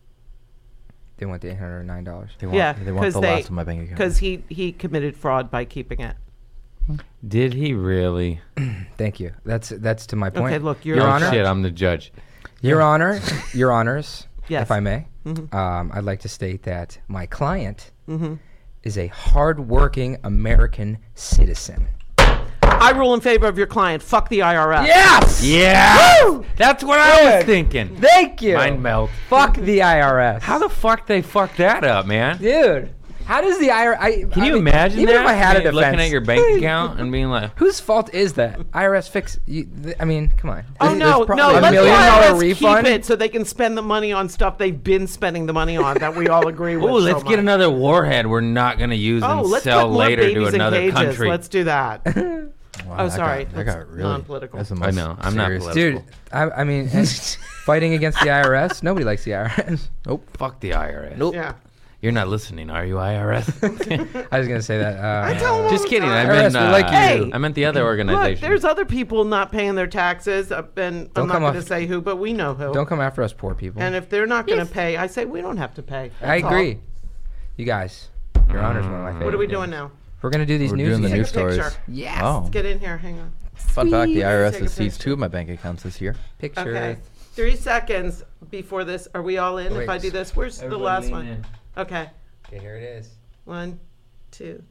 They want the eight hundred nine dollars. They want, Yeah, they want 'cause the they- last of my bank account. Because he he committed fraud by keeping it. Did he really? Thank you. That's that's to my point. Okay, look, you're Your oh Honor. shit, I'm the judge. Your Honor, Your Honors, Yes. if I may, Mhm. um, I'd like to state that my client Mm-hmm. is a hard-working American citizen. I rule in favor of your client. Fuck the I R S. Yes! Yeah, that's what I was Good. thinking. Thank you. Mind melt. Fuck the I R S. How the fuck they fucked that up, man? Dude, how does the I R S... I, Can I you mean, imagine even that? if I had a Man, defense... looking at your bank account and being like, Whose fault is that? I R S fix... You, th- I mean, come on. Oh There's no, probably no! a Let the million I R S dollar refund? keep it so they can spend the money on stuff they've been spending the money on that we all agree with. "Oh, so let's get much. another warhead we're not going to use Oh, and let's sell put more later to babies in another cages. country." Let's do that. Wow, Oh, that sorry. Got, that That's got really non-political. That's the I most know, I'm not serious- political. Dude, I, I mean, and fighting against the I R S, nobody likes the I R S. Nope. Fuck the I R S. Nope. Yeah. You're not listening, are you, I R S? I was going to say that. Uh, I tell 'em all Just the kidding. I time. meant, I R S, we uh, like you. Hey. I meant the other Look, organization. there's other people not paying their taxes, uh, and Don't I'm not come going to off- say who, but we know who. Don't come after us poor people. And if they're not going to pay, I say we don't have to pay. I That's all. agree. You guys, Your Honor's one of my favorites. What are we doing now? We're going to do these We're news doing the Take news a stories. picture. Yes. Oh. Get in here. Hang on. Fun fact: the I R S Take a has seized picture. two of my bank accounts this year. Picture. Okay. Three seconds before this. Are we all in? Wait, If I do this, where's the Everybody last lean one? in. Okay. Okay, here it is. One, two.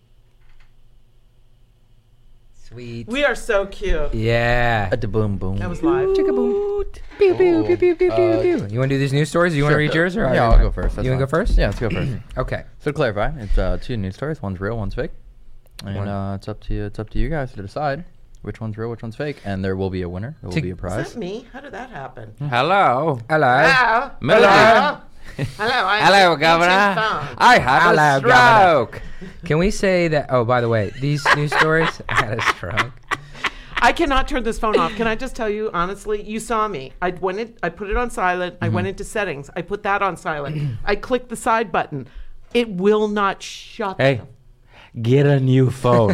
Sweet. We are so cute. Yeah. At the boom boom. That was live. Chicka boom. Pew, pew, pew, pew, pew, pew, Uh, pew. You want to do these news stories? You want to Sure. read yours? Or Yeah, I- I'll go first. That's you want to go fine. first? Yeah, let's go first. Okay. So to clarify, it's uh, two news stories. One's real, one's fake, and One. uh, it's up to you. It's up to you guys to decide which one's real, which one's fake, and there will be a winner. There will Tick- be a Is prize. that me? How did that happen? Hello. Hello. Hello. Melody. Hello. Hello. I Hello, answered Governor. phone. I had Hello, a Governor. stroke. Can we say that? Oh, by the way, these news stories. I had a stroke. I cannot turn this phone off. Can I just tell you honestly? You saw me. I went in, I put it on silent. I went into settings. I put that on silent. I clicked the side button. It will not shut. Hey, get a new phone.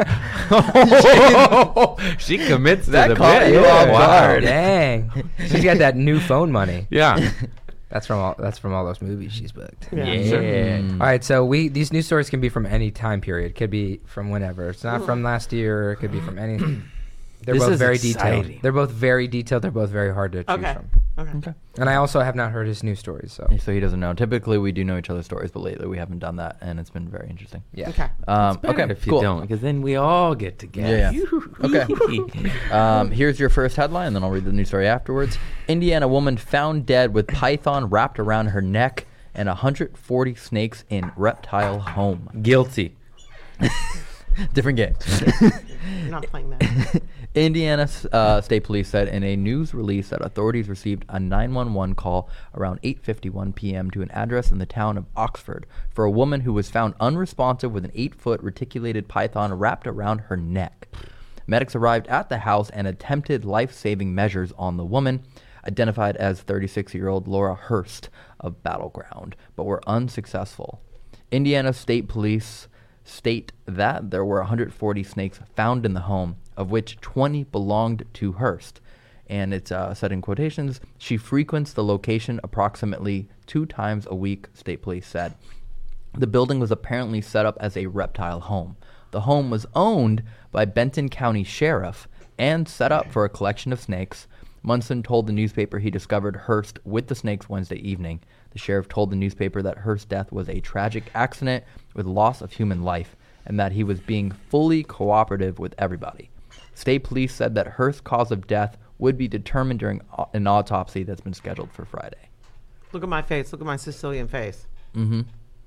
She commits to That the caught bit. you off guard. Dang. She's got that new phone money. Yeah. That's from all. That's from all those movies she's booked. Yeah, Yeah. sure. Mm. All right, so we these news stories can be from any time period. Could be from whenever. It's not from last year. It could be from any. They're This both is very exciting. detailed. They're both very detailed. They're both very hard to choose Okay. from. Okay. Okay. And I also have not heard his news stories. So So he doesn't know. Typically, we do know each other's stories, but lately we haven't done that, and it's been very interesting. yeah. Okay. Um, Okay, okay, if you cool. don't, because then we all get together. Yeah, yeah. Okay. Um, here's your first headline, and then I'll read the news story afterwards. Indiana woman found dead with python wrapped around her neck and one hundred forty snakes in reptile home. Guilty. Different game. I'm not playing that. Indiana uh, State Police said in a news release that authorities received a nine one one call around eight fifty-one p.m. to an address in the town of Oxford for a woman who was found unresponsive with an eight-foot reticulated python wrapped around her neck. Medics arrived at the house and attempted life-saving measures on the woman, identified as thirty-six-year-old Laura Hurst of Battleground, but were unsuccessful. Indiana State Police state that there were one hundred forty snakes found in the home, of which twenty belonged to Hurst. and it's uh, said in quotations, she frequents the location approximately two times a week, state police said. The building was apparently set up as a reptile home. The home was owned by Benton County Sheriff and set up for a collection of snakes. Munson told the newspaper he discovered Hearst with the snakes Wednesday evening. The sheriff told the newspaper that Hearst's death was a tragic accident with loss of human life and that he was being fully cooperative with everybody. State police said that Hearst's cause of death would be determined during au- an autopsy that's been scheduled for Friday. Look at my face. Look at my Sicilian face. Mm-hmm.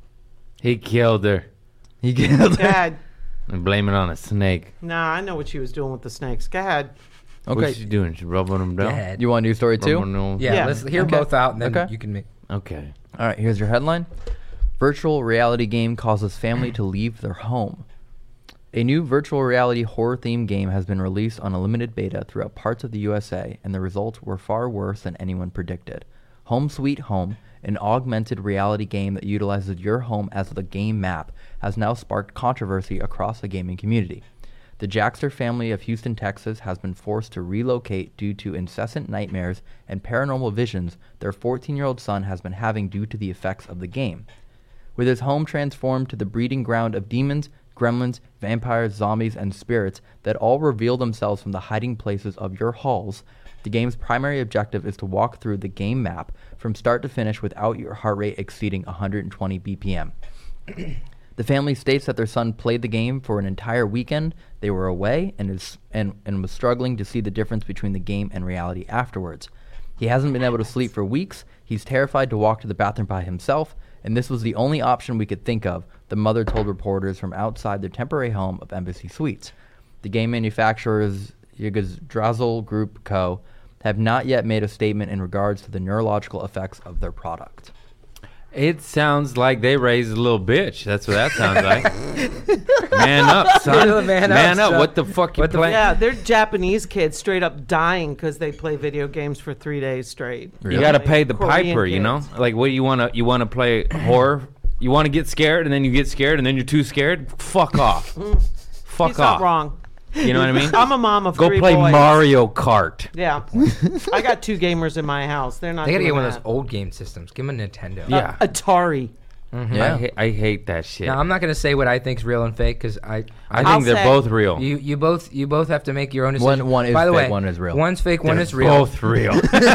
He killed her. He killed her. Dad. And blame it on a snake. Nah, I know what she was doing with the snakes. Go ahead. What's Okay. she doing? She rubbing them down? Dad. You want a news story too? Rubbing them- Yeah, Yeah. let's hear Okay. both out, and then Okay. you can make. Okay. All right, here's your headline. Virtual reality game causes family to leave their home. A new virtual reality horror-themed game has been released on a limited beta throughout parts of the U S A, and the results were far worse than anyone predicted. Home Sweet Home, an augmented reality game that utilizes your home as the game map, has now sparked controversy across the gaming community. The Jackster family of Houston, Texas, has been forced to relocate due to incessant nightmares and paranormal visions their fourteen-year-old son has been having due to the effects of the game. With his home transformed to the breeding ground of demons, gremlins, vampires, zombies, and spirits that all reveal themselves from the hiding places of your halls, the game's primary objective is to walk through the game map from start to finish without your heart rate exceeding one hundred twenty B P M. The family states that their son played the game for an entire weekend. They were away and, is, and, and was struggling to see the difference between the game and reality afterwards. He hasn't been able to sleep for weeks. He's terrified to walk to the bathroom by himself, and this was the only option we could think of, the mother told reporters from outside their temporary home of Embassy Suites. The game manufacturers Yggdrasil Group Co. have not yet made a statement in regards to the neurological effects of their product. It sounds like they raised a little bitch. That's what that sounds like. Man up, son. Man Man, up, up. son. What the fuck you What the playing? Yeah, they're Japanese kids straight up dying because they play video games for three days straight. You got to pay the Korean piper, you know? kids. Like, what do you want to you want to play horror? You want to get scared, and then you get scared, and then you're too scared? Fuck off. Fuck He's off. not wrong. You know what I mean? I'm a mom of Go three play boys. Mario Kart. Yeah. I got two gamers in my house. They're not They gotta doing get one of that. those old game systems. Give them a Nintendo. Yeah. Atari. Yeah. I, ha- I hate that shit. Now I'm not gonna say what I think's real and fake because I. I I think I'll they're say- both real. you you both you both have to make your own decision. One- one is By the fake, way, one is real. One's fake, one They're is real. both real.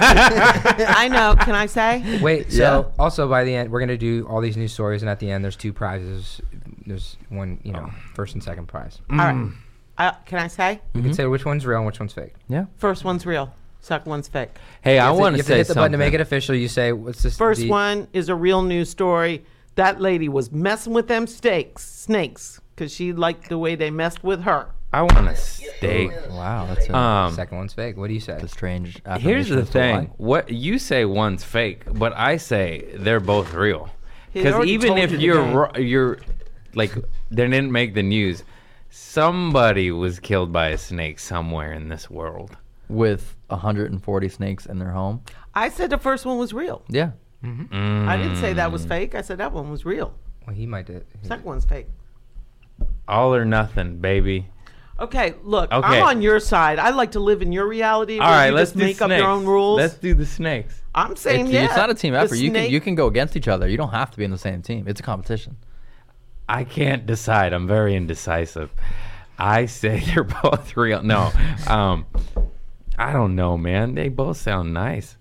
I know. Can I say? Wait, so Yeah. also by the end, we're gonna do all these news stories, and at the end, there's two prizes. There's one, you know, first and second prize. All right. I, can I say? You can say which one's real and which one's fake. Yeah. First one's real. Second one's fake. Hey, You I have to- want you to have to say hit the button to make it something. official. You say what's this? First the- one is a real news story. That lady was messing with them steaks, snakes, because she liked the way they messed with her. I want a steak. Wow, that's a, Um, Second one's fake. What do you say? a strange affirmation Here's the as to why. thing. What you say one's fake, but I say they're both real. He Because already even told if you the you're game. ro- you're like they didn't make the news, somebody was killed by a snake somewhere in this world. With one hundred forty snakes in their home. I said the first one was real. Yeah. I didn't say that Mm. was fake. I said that one was real. Well, he might do. Second one's fake. All or nothing, baby. Okay, look, Okay. I'm on your side. I like to live in your reality. All where right, you let's just do make snakes. up your own rules. Let's do the snakes. I'm saying It's, yeah. it's not a team The effort. You can snake- you can go against each other. You don't have to be in the same team. It's a competition. I can't decide. I'm very indecisive. I say they're both real. No, um, I don't know, man. They both sound nice.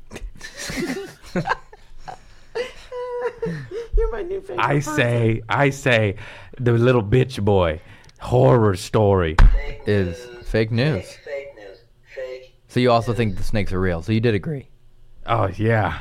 You're my new favorite I person. say, I say, the little bitch boy, horror story. Is fake news. Fake news. Fake. So you also think the snakes are real. So you did agree. Oh yeah,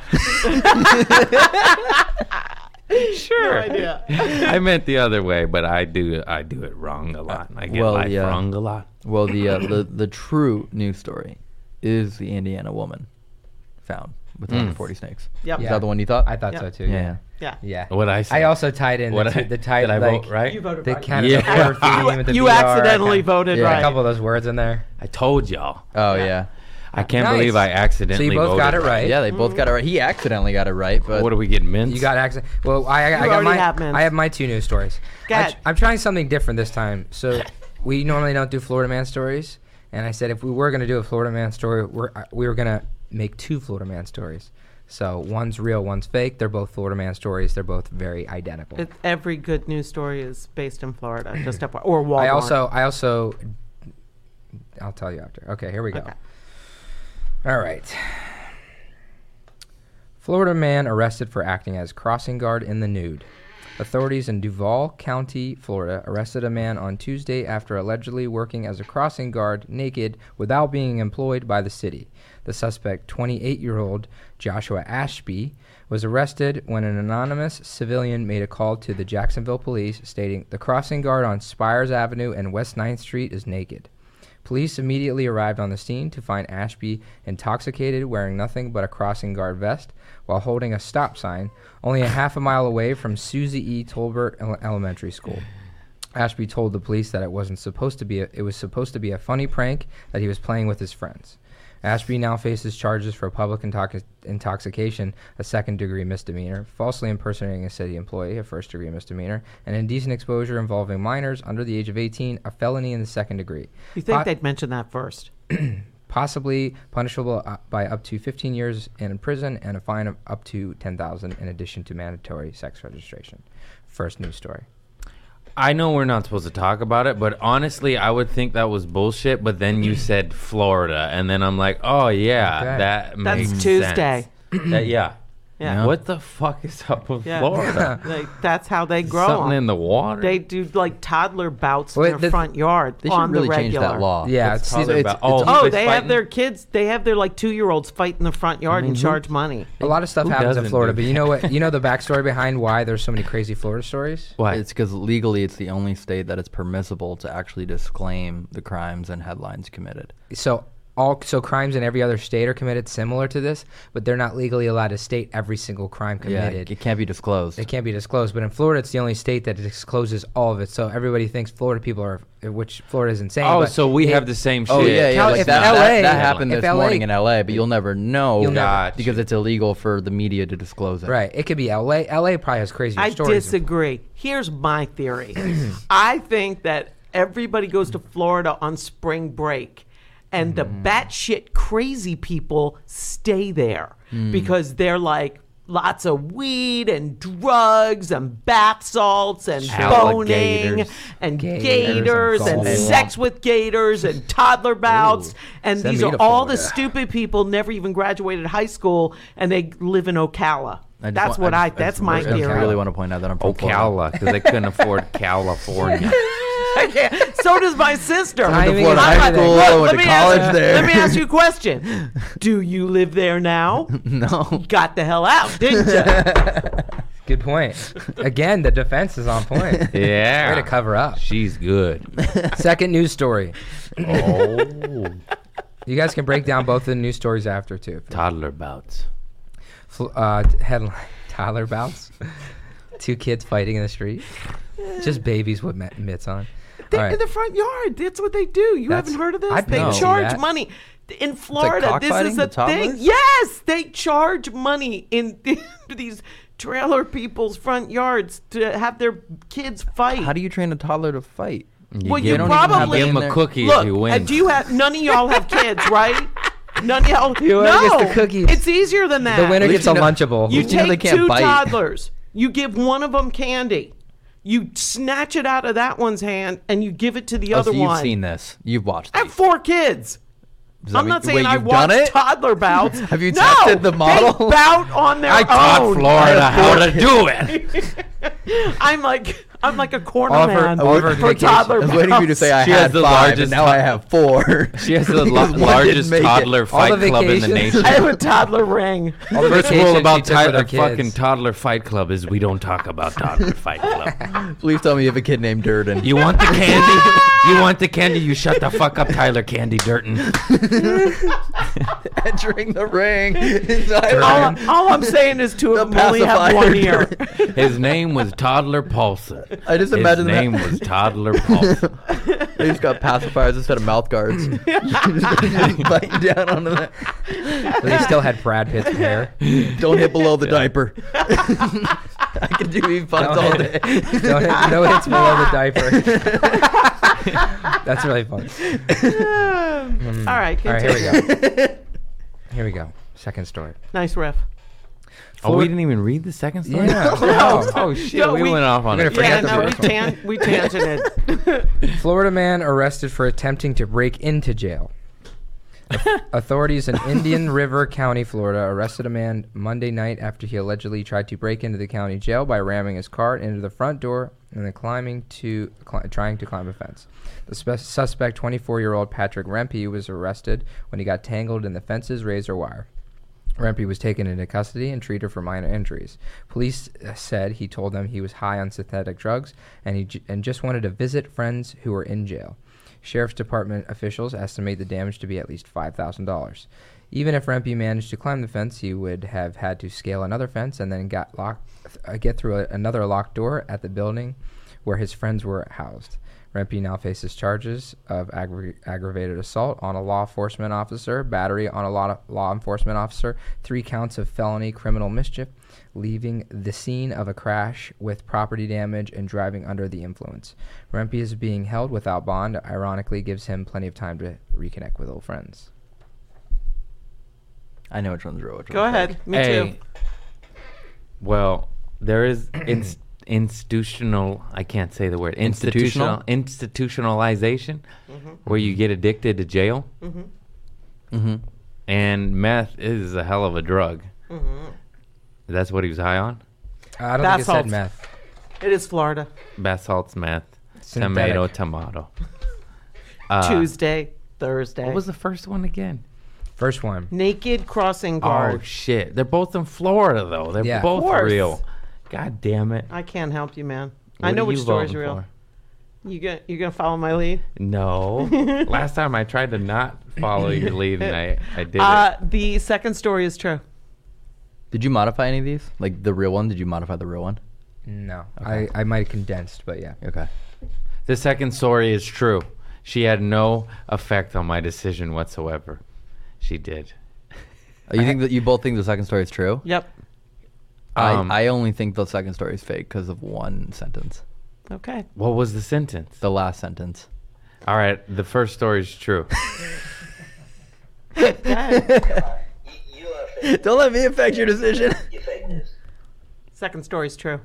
No sure. idea. I meant the other way, but I do, I do it wrong a lot. I get Well, life yeah. wrong a lot. Well, the uh, the the true news story is the Indiana woman found with one hundred forty snakes. Yep. Is Yeah. that the one you thought? I thought Yeah. so too. Yeah. Yeah. Yeah. Yeah. What I say? I also tied in What the, I, the type did I like vote right? You voted the right. kind Yeah. of the horror theme with the You V R, accidentally I voted Yeah. got right. A couple of those words in there. I told y'all. Oh Yeah. yeah. I can't Nice. believe I So accidentally you both voted got it right. Yeah, they both got it right. He accidentally got it right, but What do we get, mints? You got accent. Well, I, I, I You got already my. have mints. I have my two news stories. Go I ahead. tr- I'm trying something different this time. So we normally don't do Florida man stories, And I said if we were going to do a Florida man story, we're, uh, we were going to make two Florida man stories. So one's real, one's fake. They're both Florida man stories. They're both very identical. It, every good news story is based in Florida, just up or Walmart. I also, I also, I'll tell you after. Okay, here we go. Okay. All right. Florida man arrested for acting as crossing guard in the nude. Authorities in Duval County, Florida, arrested a man on Tuesday after allegedly working as a crossing guard naked without being employed by the city. The suspect, twenty-eight-year-old Joshua Ashby, was arrested when an anonymous civilian made a call to the Jacksonville police stating the crossing guard on Spires Avenue and West ninth Street is naked. Police immediately arrived on the scene to find Ashby intoxicated, wearing nothing but a crossing guard vest, while holding a stop sign only a half a mile away from Susie E. Tolbert Ele- Elementary School. Ashby told the police that it wasn't supposed to be a, it was supposed to be a funny prank that he was playing with his friends. Ashby now faces charges for public intox- intoxication, a second-degree misdemeanor, falsely impersonating a city employee, a first-degree misdemeanor, and indecent exposure involving minors under the age of eighteen, a felony in the second degree. You think Po- they'd mention that first? Possibly punishable uh, by up to fifteen years in prison and a fine of up to ten thousand dollars in addition to mandatory sex registration. First news story. I know we're not supposed to talk about it, but honestly, I would think that was bullshit. But then you said Florida, and then I'm like, oh yeah, Okay. that makes That's Tuesday. sense. That- yeah. Yeah. What the fuck is up with Yeah. Florida? Like, that's how they grow Something 'em. in the water. They do like toddler bouts Wait, in their the- front yard They should on really the change regular. that law. Yeah, What's it's, toddler it's, about? it's- Oh, Oh, Kids they have fighting? their kids. They have their like two-year-olds fight in the front yard and charge money. a lot of stuff Who happens in doesn't Florida, do but you know what? You know the backstory behind why there's so many crazy Florida stories? Why? It's because legally it's the only state that it's permissible to actually disclaim the crimes and headlines committed. So all so crimes in every other state are committed similar to this, but they're not legally allowed to state every single crime committed. Yeah, it can't be disclosed. It can't be disclosed, but in Florida, it's the only state that discloses all of it. So everybody thinks Florida people are, which Florida is insane. oh, but so we it- have the same shit. Oh yeah, yeah. Cal- Like if that, L A that, that happened if this L A morning in L A, but you'll never know You'll never- Gotcha. because it's illegal for the media to disclose it. Right. It could be L A. L A probably has crazier I stories. disagree. Here's my theory. I think that everybody goes to Florida on spring break, and the batshit crazy people stay there because they're like lots of weed and drugs and bath salts and boning Alligators. and Gators gators and and, golf. sex with gators and toddler bouts. And Send these me are to all the Florida. stupid people never even graduated high school and they live in Ocala. I just That's want- what I, just- that's just my really- theory. I really want to point out that I'm from Florida. Ocala, because they couldn't afford California. Yeah, so does my sister. I to mean, Florida I'm High not- School, Look, I went let to me college ask, there. Let me ask you a question. Do you live there now? No. Got the hell out, didn't you? Good point. Again, the defense is on point. Yeah. Way to cover up. She's good. Second news story. Oh. You guys can break down both of the news stories after, too. Toddler bouts. Fl- Uh, headline, toddler bouts. Two kids fighting in the street. Just babies with mit- mitts on. They, All right. In the front yard. That's what they do. You That's- haven't heard of this? I've They never seen charge that. money. In Florida, this cockfighting, is the a thing. toddlers? Yes, they charge money in these trailer people's front yards to have their kids fight. How do you train a toddler to fight? Well, give you him- probably give him in a there. cookie Look, if he uh, wins. do you have none of y'all have kids, right? None of y'all. Whoever no, gets the cookies. It's easier than that. The winner At gets least a you know- Lunchable. You You know they take can't two bite. toddlers. You give one of them candy. You snatch it out of that one's hand and you give it to the Oh, other so you've one. seen this. You've watched I have these. four kids. Does that I'm mean- not saying wait, I you've done watch it? toddler bouts. Have you no, tested the model? They bout on their I taught own. Florida how to do it. I'm like I'm like a corner Oliver- man Oliver for vacation. toddler I was waiting for you to bouts. say I She has had the five, largest and now I have four. She has the Because la- one didn't largest make it. toddler All fight the club in the vacations- nation. I have a toddler ring. All the First vacations rule she about took with Tyler her kids. fucking toddler fight club is we don't talk about toddler fight club. Please tell me you have a kid named Durden. You want the candy? You want the candy? You shut the fuck up, Tyler Candy Durton. entering the ring. Inside All, ring. all I'm saying is two of The them only have pacifier. one ear. His name was Toddler Paulson. I just His imagine name that. was Toddler Paulson. They just got pacifiers instead of mouth guards. Just biting down onto that. But they still had Brad Pitt's hair. Don't hit below the diaper. I can do E puns all day. Don't hit, no hits below the diaper. That's really funny. Um, All right, All right, here we continue. go. Here we go. Second story. Nice riff. Oh, we didn't even read the second story? Yeah. Oh, oh, shit. No, we, we- went off on We're it. gonna Yeah, forget the no, we, first one. tan- we tangented. Florida man arrested for attempting to break into jail. Authorities in Indian River County, Florida, arrested a man Monday night after he allegedly tried to break into the county jail by ramming his cart into the front door and then climbing to cli- trying to climb a fence. The spe- suspect, twenty-four-year-old Patrick Rempe, was arrested when he got tangled in the fence's razor wire. Rempe was taken into custody and treated for minor injuries. Police uh, said he told them he was high on synthetic drugs and he j- and just wanted to visit friends who were in jail. Sheriff's Department officials estimate the damage to be at least five thousand dollars. Even if Rempe managed to climb the fence, he would have had to scale another fence and then got locked, uh, get through a, another locked door at the building where his friends were housed. Rempe now faces charges of aggra- aggravated assault on a law enforcement officer, battery on a law, law enforcement officer, three counts of felony criminal mischief, leaving the scene of a crash with property damage, and driving under the influence. Rempe is being held without bond, ironically gives him plenty of time to reconnect with old friends. I know which one's real. Which Go one's ahead. fake. Me Hey, too. well, there is inst- institutional, I can't say the word, Institutional? institutional, institutionalization, where you get addicted to jail. Mm-hmm. And meth is a hell of a drug. That's what he was high on? Uh, I don't Bath think it said salts. meth. It is Florida. Bath salts, meth, Synthetic. tomato, tomato. Uh, Tuesday, Thursday. What was the first one again? First one. Naked crossing Oh, guard. shit. They're both in Florida, though. They're Yeah. Of both course. real. God damn it. I can't help you, man. I What know are which you story's voting real. for? You gonna you gonna follow my lead? No. Last time I tried to not follow your lead, and I, I did Uh, the second story is true. Did you modify any of these? Like the real one? Did you modify the real one? No. Okay. I, I might have condensed, but yeah. Okay. it. The second story is true. She had no effect on my decision whatsoever. She did. Oh, you think that you both think the second story is true? Yep. Um, I, I only think the second story is fake because of one sentence. Okay. What was the sentence? The last sentence. All right, the first story is true. Okay. You, you are fake. Don't let me affect your decision. You fake news. Second story is true.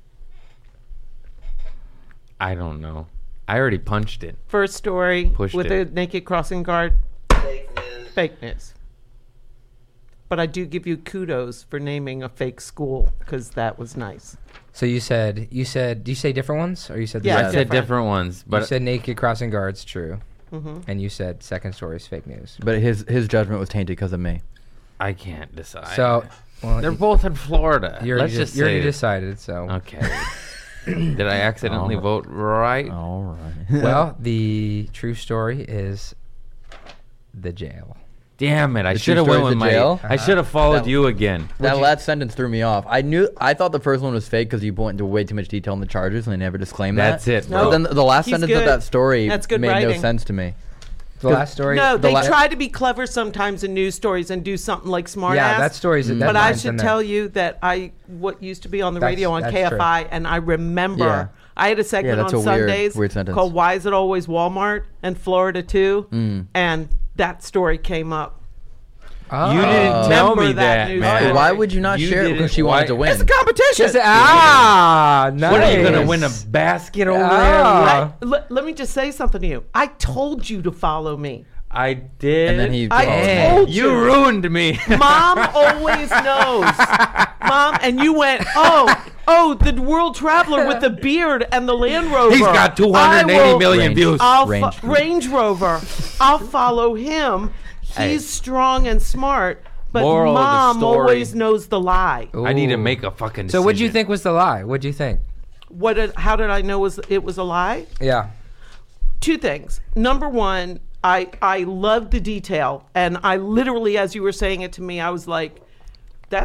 I don't know. I already punched it. First story Pushed with it. a naked crossing guard. Fake news. Fake news. But I do give you kudos for naming a fake school because that was nice. So you said, you said, do you say different ones? Or you said the Yeah, I same? said different. different ones, You but said naked crossing guards, true. Mm-hmm. And you said second story is fake news. But his his judgment was tainted because of me. I can't decide. So, well, they're both in Florida. you already, Let's just, just you already say it. decided, so. Okay. Did I accidentally All vote right? All right. Well, the true story is the jail. Damn it! I The should true have went story's with the my. jail? I should have followed That- you again. that last sentence threw me off. I knew I thought the first one was fake because you went into way too much detail in the charges and they never disclaimed That's that. it, No. bro. But then the, the last He's sentence of good. that story That's good made no writing. sense to me. The last story. No, the they la- try to be clever sometimes in news stories and do something like smart Yeah, ass. that story's. Mm. that But I line's in should there. tell you that I what used to be on the That's- radio on that's K F I, and I remember Yeah. I had a segment that's on a weird- Sundays weird sentence. called "Why Is It Always Walmart?" and Florida too, Mm. and that story came up. Oh. You didn't tell Remember me that that, news man. story. Why would you not You share it didn't- because she wanted why- to win? It's a competition. Just, ah, nice. What are you gonna win a basket over Ah. there? Let, let me just say something to you. I told you to follow me. I did. And then he. I Dang. told You you. ruined me. Mom always knows. Mom, and you went, oh, oh, the world traveler with the beard and the Land Rover. He's got two I hundred eighty will- million Range. views. I'll Range fo- Rover. Range Rover. I'll follow him. He's Hey. strong and smart, but Moral of the Mom story. always knows the lie. I need to Ooh. make a fucking. So, what'd you decision. think was the lie? What'd you think? What? Did, how did I know was it was a lie? Yeah. Two things. Number one, I I love the detail, and I literally, as you were saying it to me, I was like, "That's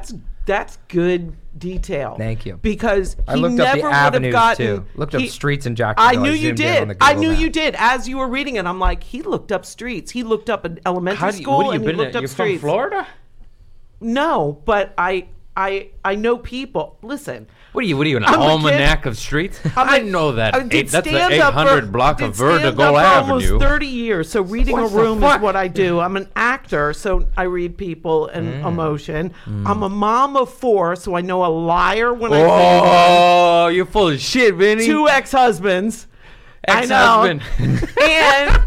that's good detail. Thank you. Because I he looked up never the would have avenues gotten. too. Looked up he- streets in Jacksonville. I knew you zoomed in on did. the I Google knew you map. did. As you were reading it, I'm like, he looked up streets. He looked up an elementary How do you, school what have you and he been looked at? up You're streets. from Florida? No, but I, I, I know people. Listen. What are you? What are you? An I'm a kid. almanac of streets? I'm I a- know that. I did Eight, that's the stand eight up for- hundred block did of stand Vertigo up for Avenue. almost thirty years. So reading What a the room fuck? is what I do. I'm an actor, so I read people and emotion. I'm a mom of four, so I know a liar when I Oh, you're full of shit, Vinny. see two ex-husbands. Ex-husband. I know. and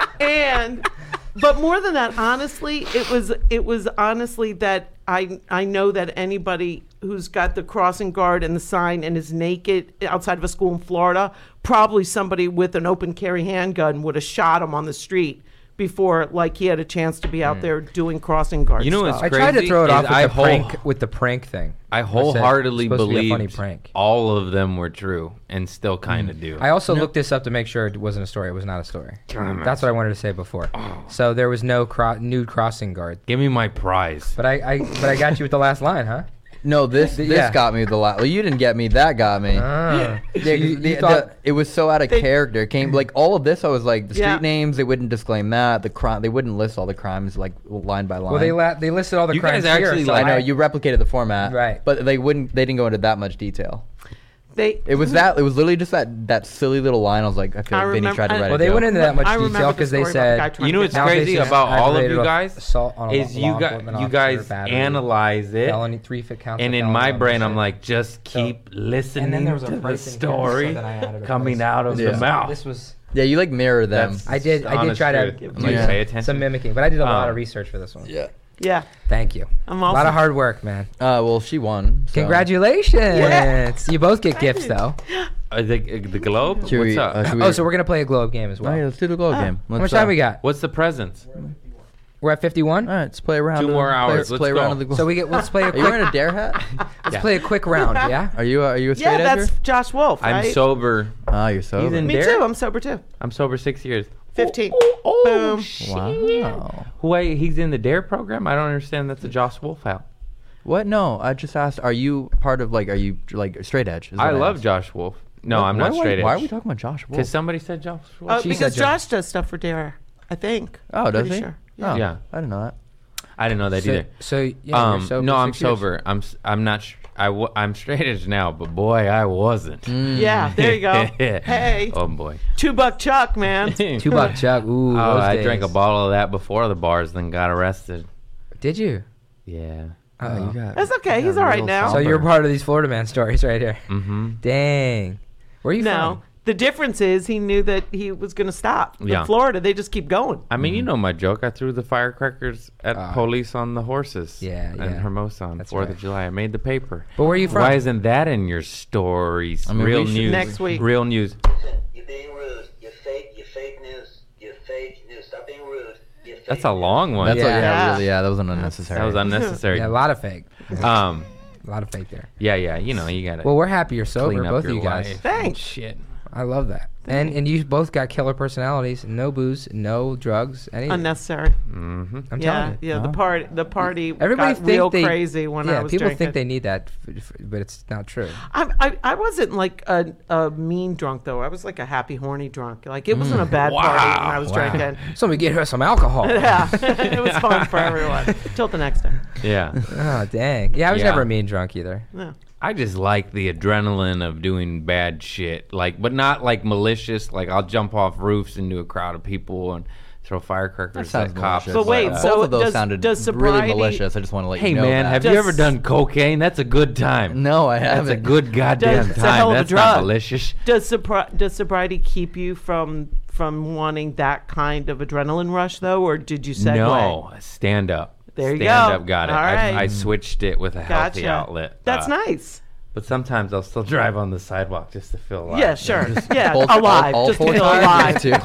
and but more than that, honestly, it was it was honestly that I I know that anybody who's got the crossing guard and the sign and is naked outside of a school in Florida, probably somebody with an open carry handgun would have shot him on the street before, like, he had a chance to be out there doing crossing guard You know stuff. what's I tried to crazy throw it is off with I the whole- prank with the prank thing. I said wholeheartedly it's supposed to be a funny believed prank. all of them were true, and still kind of do. I also looked this up to make sure it wasn't a story. It was not a story. Damn it. That's what I wanted to say before. So there was no cro- nude crossing guard. Give me my prize. But I, I but I got you with the last line, huh? No, this this Yeah. got me with the last. Well, you didn't get me. That got me. Ah. Yeah, You- the- you the- thought- it was so out of They- character. It came like all of this. I was like the street Yeah. names. They wouldn't disclaim that. The crime. They wouldn't list all the crimes like line by line. Well, they la- they listed all the You crimes guys here, actually, so like- I know you replicated the format, Right. But they wouldn't. They didn't go into that much detail. They It was that. It was literally just that that silly little line. I was like, I feel I like Vinny remember- tried to I- wait. Well, a they joke. went into that much I remember detail the because they story about the guy said. trying You know to what's get Now crazy facing about all of aggravated you guys assault on a is law you got enforcement you officer, guys battery, analyze it, felony, three fit counts and of in felony my on brain, this I'm shit. like, just keep listening there was a to the pricing story that I added a coming price. out of Yeah. the mouth. This was. Yeah, you like mirror them. That's I did. I did honest try to truth. do Like, Yeah. pay attention. some mimicking, but I did a lot Um, of research for this one. yeah. Yeah. Thank you. I'm A also lot of hard work, man. Uh, well, she won. so- Congratulations! Yeah. You both get gifts, though. Uh, the, the globe? Should What's we, up? uh, should we- Oh, so we're gonna play a globe game as Oh, yeah, well. let's do the globe Ah. game. How much Let's, time uh, we got? What's the presents? We're at fifty-one. All right, let's play a round. Two of- more play- hours. Let's Let's play a go. round of the globe. So we get. Let's play a Are you quick. wearing a dare hat? Let's Yeah. play a quick round. Yeah. Are you? Uh, are you a straight Yeah, edger? that's Josh Wolf, I'm right? sober. Ah, you're so. He's in Me Dare? too. I'm sober too. I'm sober six years. fifteen. Oh, Boom. shit. Wow. Who? I, he's in the Dare program? I don't understand. That's a Josh Wolf hat. What? No, I just asked. Are you part of like? Are you like straight edge? is I what love asked. Josh Wolf. No, What- I'm why- not why- straight edge. Why are we talking about Josh Wolf? Because somebody said Josh Wolf. Uh, She because said Josh does stuff for Dare, I think. Oh, does Pretty he? sure. Oh, Yeah. I didn't know that. I didn't know that So, either. so yeah, you're Um, sober no, I'm six years. sober. I'm s- I'm not. Sh- I w- I'm straight edge now, but boy, I wasn't. Mm. Yeah, there you go. Hey, Oh boy. two buck Chuck, man. Two buck chuck. Ooh. Oh, those I days. drank a bottle of that before the bars, then got arrested. Did you? Yeah. Oh, Uh-oh. you got. That's okay. you He's got all right real now. So somber. you're part of these Florida man stories right here. Mm-hmm. Dang. Where are you No, from? the difference is he knew that he was going to stop. In Yeah. Florida, they just keep going. I mean, you know my joke. I threw the firecrackers at Ah. police on the horses. Yeah, in yeah. Hermosa on That's Fourth right. of July. I made the paper. But where are you from? Why isn't that in your stories? I mean, Real we should- news. Next week. Real news. Listen, you're being rude. You're fake. You're fake news. You're fake news. Stop being rude. You're fake That's a news. long one. That's Yeah. yeah. Yeah. really. Yeah, that was an unnecessary. That was unnecessary. Yeah, a lot of fake. Um. A lot of fake there. Yeah, yeah. You know, you gotta Well, we're happy you're clean sober, up both of your you guys. life. Thanks. Shit. I love that. And and you both got killer personalities. No booze, no drugs, anything. Unnecessary. Mm-hmm. I'm yeah, telling you. yeah. The Huh? party, the party Everybody got think real they, crazy when yeah, I was people drinking. think they need that, f- f- but it's not true. I, I, I wasn't like a, a mean drunk though. I was like a happy, horny drunk. Like it wasn't a bad party when I was Wow. drinking. Somebody get her some alcohol. Yeah, it was fun for everyone. Till the next time. Yeah. Oh dang. Yeah, I was Yeah. never a mean drunk either. No. I just like the adrenaline of doing bad shit, like, but not like malicious. Like I'll jump off roofs into a crowd of people and throw firecrackers That sounds at cops. malicious. But wait, uh, so both of those does- sounded does really sobriety- malicious. I just want to let hey you know. man, that. have you Does- ever done cocaine? That's a good time. No, I That's haven't. a good goddamn That's a time. hell of a That's not drug. malicious. Does sobri- does sobriety keep you from from wanting that kind of adrenaline rush though, or did you segue? No, stand up. There you stand go. up, got it. All right. I, I switched it with a healthy Gotcha. outlet. That's Uh, nice. But sometimes I'll still drive on the sidewalk just to feel alive. Yeah, sure. yeah, Full- alive. all- all just to full feel time? alive. Too.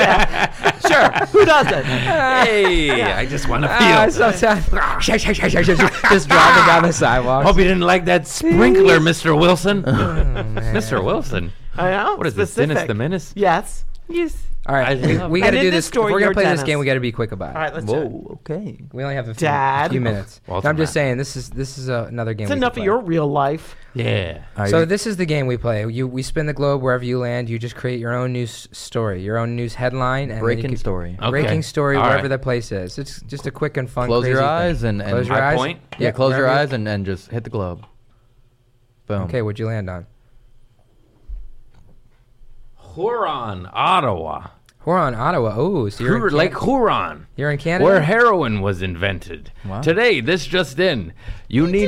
Yeah. Sure. Who doesn't? Hey, I just want to feel. Ah, sometimes just driving down the sidewalk. Hope you didn't like that sprinkler, Mister Wilson. Mister Wilson. I know. What is this, specific. Dennis the Menace? Yes. Yes. All right, I we, love we it. got to And do in this. this story, if we're you're gonna play this Dennis. game, we got to be quick about it. All right, let's do it. Whoa, okay. We only have a few, Dad. few minutes. Walter I'm just Matt. saying this is this is uh, another game. It's we enough can of play. your real life. Yeah. Are So you- this is the game we play. You we spin the globe wherever you land. You just create your own news story, your own news headline, and then you breaking can- story. Okay. breaking story All wherever right. the place is. It's just a quick and fun. Close your crazy eyes thing. and, and close your I eyes. point? yeah, close your wherever you- eyes and, and just hit the globe. Boom. Okay, what'd you land on? Huron, Ottawa. Huron, Ottawa. Oh, so you're Hur- in Lake Can- Huron, You're in Canada. where heroin was invented. Wow. Today, this just in. You need.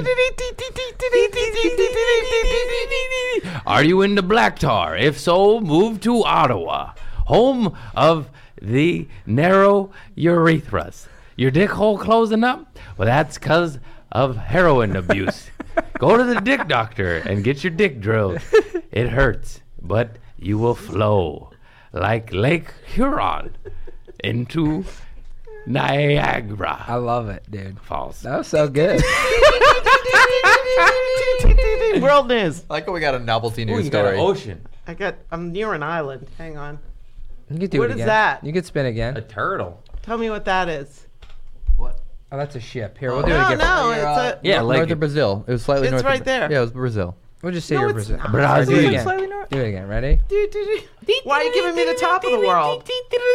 Are you into black tar? If so, move to Ottawa, home of the narrow urethras. Your dick hole closing up? Well, that's because of heroin abuse. Go to the dick doctor and get your dick drilled. It hurts, but you will flow like Lake Huron into Niagara I love it, dude. Falls. That was so good. World news. I like how we got a novelty Ooh, news you got an story. ocean. I got. I'm near an island. Hang on. You could do What it is again. that? You could spin again. A turtle. Tell me what that is. What? Oh, that's a ship. Here, we'll do it No, again. no, You're, it's uh, a. Yeah, like north of Brazil. It was slightly It's north. right of, there. Yeah, it was Brazil. We'll just say No, you're it's Brazil. not. All right, do it Brazil. again. Slightly north. Do it again. Ready? Why are you giving me the top of the world?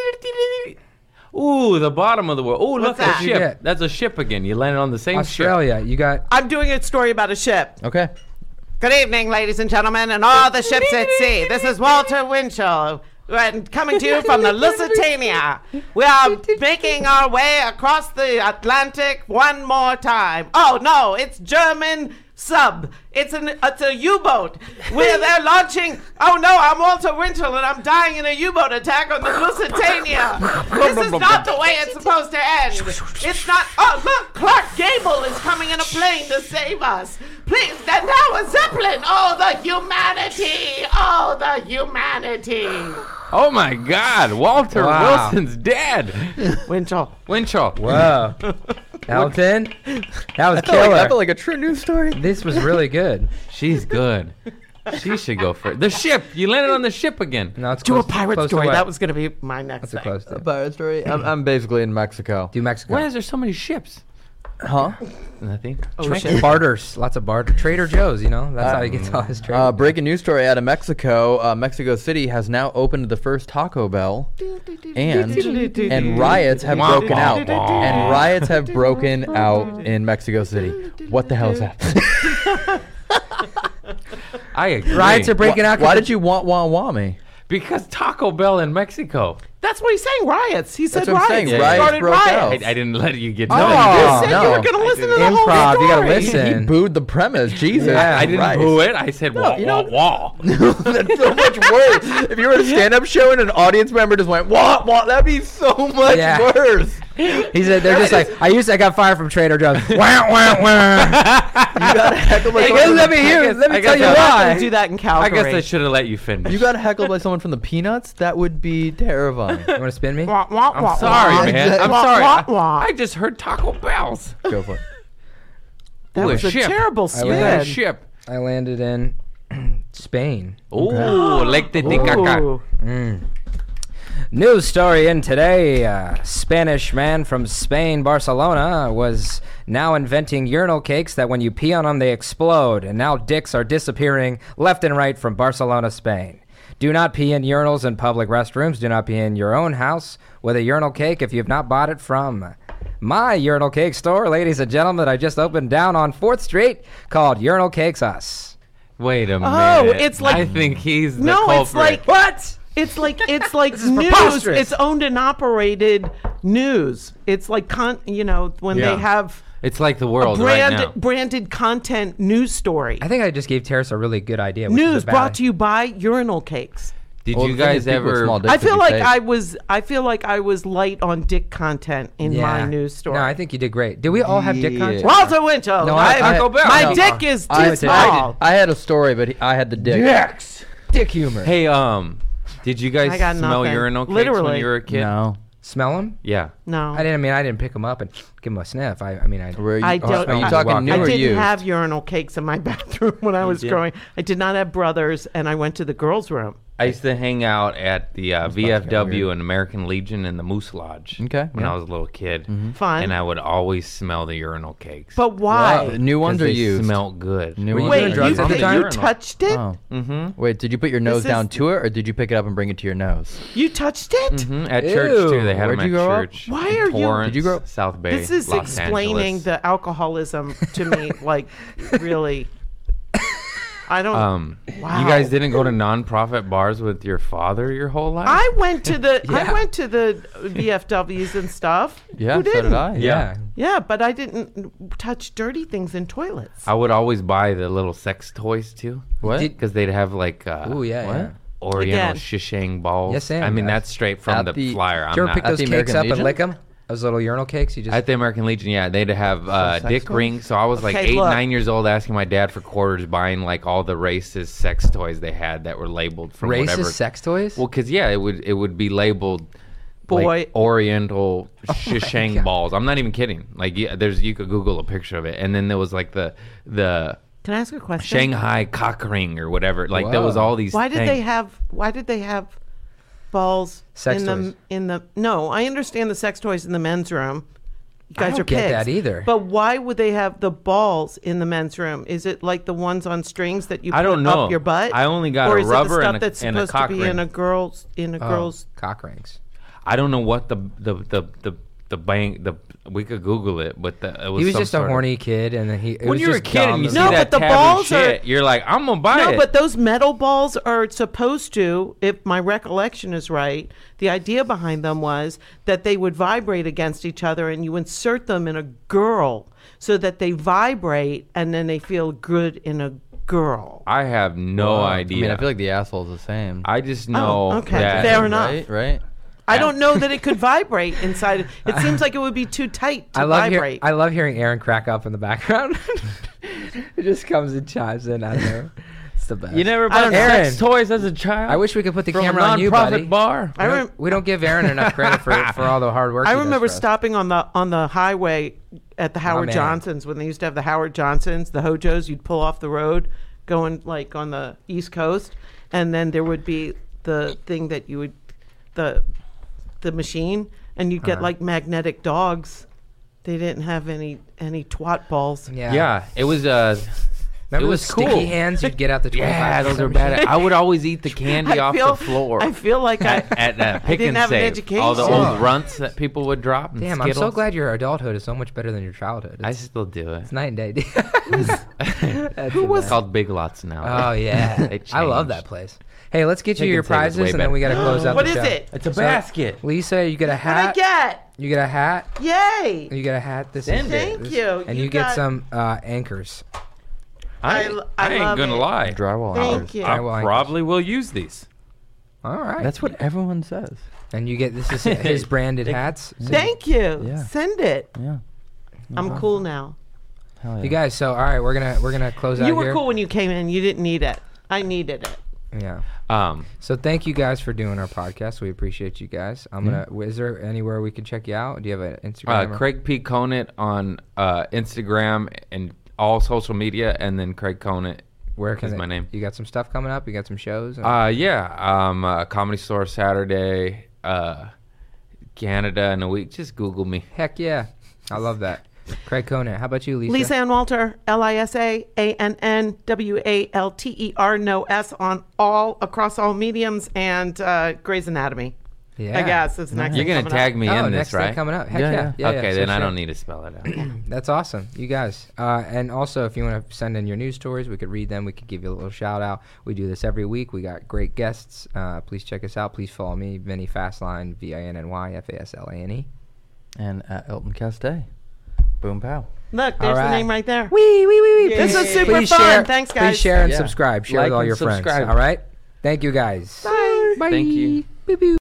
Ooh, the bottom of the world. Ooh, look, What's that? a What'd you ship. get? That's a ship again. You landed on the same Australia. You got. I'm doing a story about a ship. Okay. Good evening, ladies and gentlemen, and all the ships at sea. This is Walter Winchell, and coming to you from the Lusitania. We are making our way across the Atlantic one more time. Oh no, it's German sub. It's an it's a U-boat. Where they're launching. Oh no, I'm Walter Winchell, and I'm dying in a U-boat attack on the Lusitania. This is not the way it's supposed to end. It's not. Oh look, Clark Gable is coming in a plane to save us. Please, and now a zeppelin. Oh, the humanity. Oh, the humanity. Oh my God, Walter Wow. Wilson's dead. Winchell. Winchell. Whoa. Elton. That was I felt, like, killer. I felt like a true news story. This was really good. She's good. She should go first. The ship. You landed on the ship again. No, it's Do a close- pirate close to story. what? That was going to be my next That's a thing. close A to. pirate story. I'm, I'm basically in Mexico. Do Mexico. Why is there so many ships? Huh? Nothing. Oh, shit. Barters. Lots of barter. Trader Joe's, you know? That's how he gets all his trade. Uh, breaking news story out of Mexico. Uh, Mexico City has now opened the first Taco Bell, and and riots have Wah, broken wah, out. wah. And riots have broken out in Mexico City. What the hell is happening? I agree. Riots are breaking out. 'cause Why the- did you want want want me? Because Taco Bell in Mexico. That's what he's saying. Riots. He said That's what I'm riots. saying, He riots started broke riots. out. I, I didn't let you get Oh. done. You said no. you were going to listen to the whole Improv. You gotta story. listen. He booed the premise. Jesus. Yeah, I didn't Christ. boo it. I said wah, you wah, know- wah. That's so much worse. If you were at a stand-up show and an audience member just went wah wah, that'd be so much Yeah. worse. He said they're just like I used. I got fired from Trader Joe's. Wah wah wah. You got heckled by Hey, someone let from me the- hear. Let me I tell guess you I- Not why. gonna do that in I Calgary. guess I should have let you finish. You got heckled by someone from the Peanuts? That would be terrifying. You want to spin me? Wah, wah, I'm wah, sorry, wah. man. I'm Wah, sorry. wah, I, wah. I just heard Taco Bells. Go for it. That Ooh, a was a ship. terrible I You landed- got a spin. ship. I landed in Spain. Ooh, Lake Titicaca. Ooh. News story in today. Uh, Spanish man from Spain, Barcelona, was now inventing urinal cakes that when you pee on them, they explode. And now dicks are disappearing left and right from Barcelona, Spain. Do not pee in urinals in public restrooms. Do not pee in your own house with a urinal cake if you've not bought it from my urinal cake store, ladies and gentlemen, that I just opened down on fourth Street called Urinal Cakes Us. Wait a Oh, minute. it's like- I think he's the No, culprit. it's like What? It's like it's like is news. preposterous. It's owned and operated news. It's like con. You know when Yeah. they have It's like the a world brand right now. branded content news story. I think I just gave Terrace a really good idea. Which News is a bad brought to you by Urinal Cakes. Did Well, you the thing guys is, people with ever? small dicks I would feel be like safe. I was. I feel like I was light on dick content in my Yeah. news story. No, I think you did great. Did we all have dick Yeah. content? Walter Winchell. No, I, I- Taco Bell. my No. dick is too I, I, small. did- I had a story, but he, I had the dick. Dicks. Dick humor. Hey, um, did you guys I got smell nothing. urinal cakes Literally. when you were a kid? No. Smell them? Yeah. no, I didn't. I mean, I didn't pick them up and give them a sniff. I. I mean, I. Were you, I are don't- you I- talking new I or didn't used? have urinal cakes in my bathroom when I was did? growing. I did not have brothers, and I went to the girls' room. I used to hang out at the uh, about to get V F W weird. and American Legion and the Moose Lodge. Okay, When yeah. I was a little kid. Fun. And I would always smell the urinal cakes. But why? The new 'Cause ones are they used. smelled good. New Were you ones doing Wait, are drugs you, at the used. time? you touched it? Oh. Mm-hmm. Wait, did you put your nose This down is- to it, or did you pick it up and bring it to your nose? You touched it? Mm-hmm. At church, too. They had Where'd them you at grow up? church. Why in are you- Torrance, Did you grow up- South Bay, This is Los explaining Angeles. the alcoholism to me, like, really. I don't. Um, Wow. You guys didn't go to nonprofit bars with your father your whole life? I went to the I Yeah. went to the V F Ws and stuff. Yeah, Who so didn't? did I. Yeah. Yeah, but I didn't touch dirty things in toilets. I would always buy the little sex toys, too. What? Did- Because they'd have, like, uh, Ooh, yeah, What? yeah. Oriental Again. shishang balls. Yes, Sam I mean, does. that's straight from At the, the- flyer. Did I'm you ever not. pick At those the cakes American up and Legion? lick them? Those little urinal cakes? You just At the American Legion, yeah, they'd have uh, sex dick toys? rings. So I was like Okay, eight, look. nine years old, asking my dad for quarters, buying like all the racist sex toys they had that were labeled from racist whatever. sex toys? Well, because yeah, it would it would be labeled Boy. like Oriental Oh shishang God. balls. I'm not even kidding. Like yeah, there's you could Google a picture of it, and then there was like the the Can I ask a question? Shanghai cock ring or whatever. Like there was Whoa. all these. Why did things. they have Why did they have balls Sex in toys. the in the No, I understand the sex toys in the men's room. You I guys don't are get pigs. that either. But why would they have the balls in the men's room? Is it like the ones on strings that you I put don't know. up your butt? I only got or a is rubber it the stuff and a- that's and a supposed cock to be ring. in a girl's in a Oh, girl's cock rings. I don't know what the the the the the bank the we could Google it, but the, it was He was some just a sort of- horny kid, and then he. It When was you're a just kid dumb and you and- see No, that but the taboo balls are- shit, you're like, I'm gonna buy No, it. but those metal balls are supposed to, if my recollection is right, the idea behind them was that they would vibrate against each other and you insert them in a girl so that they vibrate and then they feel good in a girl. I have no Wow. idea. I mean, I feel like the asshole's the same. I just know Oh, okay. that Fair enough. Right? Right? I don't know that it could vibrate inside. It seems like it would be too tight to I love, hear, vibrate. I love hearing Aaron crack up in the background. It just comes and chimes in out there. It's the best. you never I bought don't know. sex Aaron. toys as a child. I wish we could put the from camera a on you, nonprofit buddy. bar. I We rem- don't, we don't give Aaron enough credit for, for all the hard work. I he does remember for us. stopping on the on the highway at the Howard man. Johnsons when they used to have the Howard Johnsons, the Hojos. You'd pull off the road, going like on the East Coast, and then there would be the thing that you would the the machine, and you'd get Uh-huh. like magnetic dogs. They didn't have any any twat balls. Yeah. Yeah, it was uh Remember it the was sticky cool. hands you'd get out the twenty-five yeah, those are machine? bad. I would always eat the candy I off feel, the floor. I feel like I at uh, pick didn't and have an save. education. All the Oh. old runts that people would drop. And Damn, I'm so Skittles. glad your adulthood is so much better than your childhood. It's, I still do it. it's night and day. That's Who the was- It's best. called Big Lots now. Oh yeah, They I love changed. that place. Hey, let's get you Pick your and Save is prizes, way and then we gotta better. close out What the is show. it? It's a So, basket. Lisa, you get a What I hat. get? You get a hat. Yay! You get a hat. This Send is it. Thank this- you. And You you, get got- some uh, anchors. I, I l- I, I ain't love gonna it. lie. Drywall Thank hangers. you. I Drywall anchors. probably will use these. All right. That's what everyone says. And you get this is his branded hats. So Thank you. Yeah. Send it. Yeah. I'm cool now. Hell yeah. you guys. So all right, we're gonna we're gonna close out You were here. cool when you came in. You didn't need it. I needed it. Yeah. Um, So thank you guys for doing our podcast. We appreciate you guys. I'm gonna. Is there anywhere we can check you out? Do you have an uh, Instagram? or- Craig P. Conant on uh, Instagram and all social media, and then Craig Conant. Where can is they- my name. You got some stuff coming up. You got some shows. Uh, yeah. Um, uh, Comedy Store Saturday. Uh, Canada in a week. Just Google me. Heck yeah, I love that. Craig Conant. How about you, Lisa? Lisa Ann Walter, L I S A A N N W A L T E R, no S on all, across all mediums, and uh, Grey's Anatomy. Yeah. I guess is next. You're thing gonna coming tag up. me Oh, in next this, right? thing coming up. Heck Yeah, yeah. yeah. yeah, okay, yeah, then so I shit. don't need to spell it out. That's awesome, you guys. Uh, and also, if you want to send in your news stories, we could read them. We could give you a little shout out. We do this every week. We got great guests. Uh, please check us out. Please follow me, Vinny Fastline, V I N N Y F A S L A N E. And at Elton Castay. Boom pow. Look, there's All the right. name right there. Wee, wee, wee, wee. This Please- was super please fun. Share, Thanks, guys. Please share and Yeah. subscribe. Share Like with all and your subscribe. friends. All right. Thank you, guys. Bye. Bye. Thank you. Boop, boop.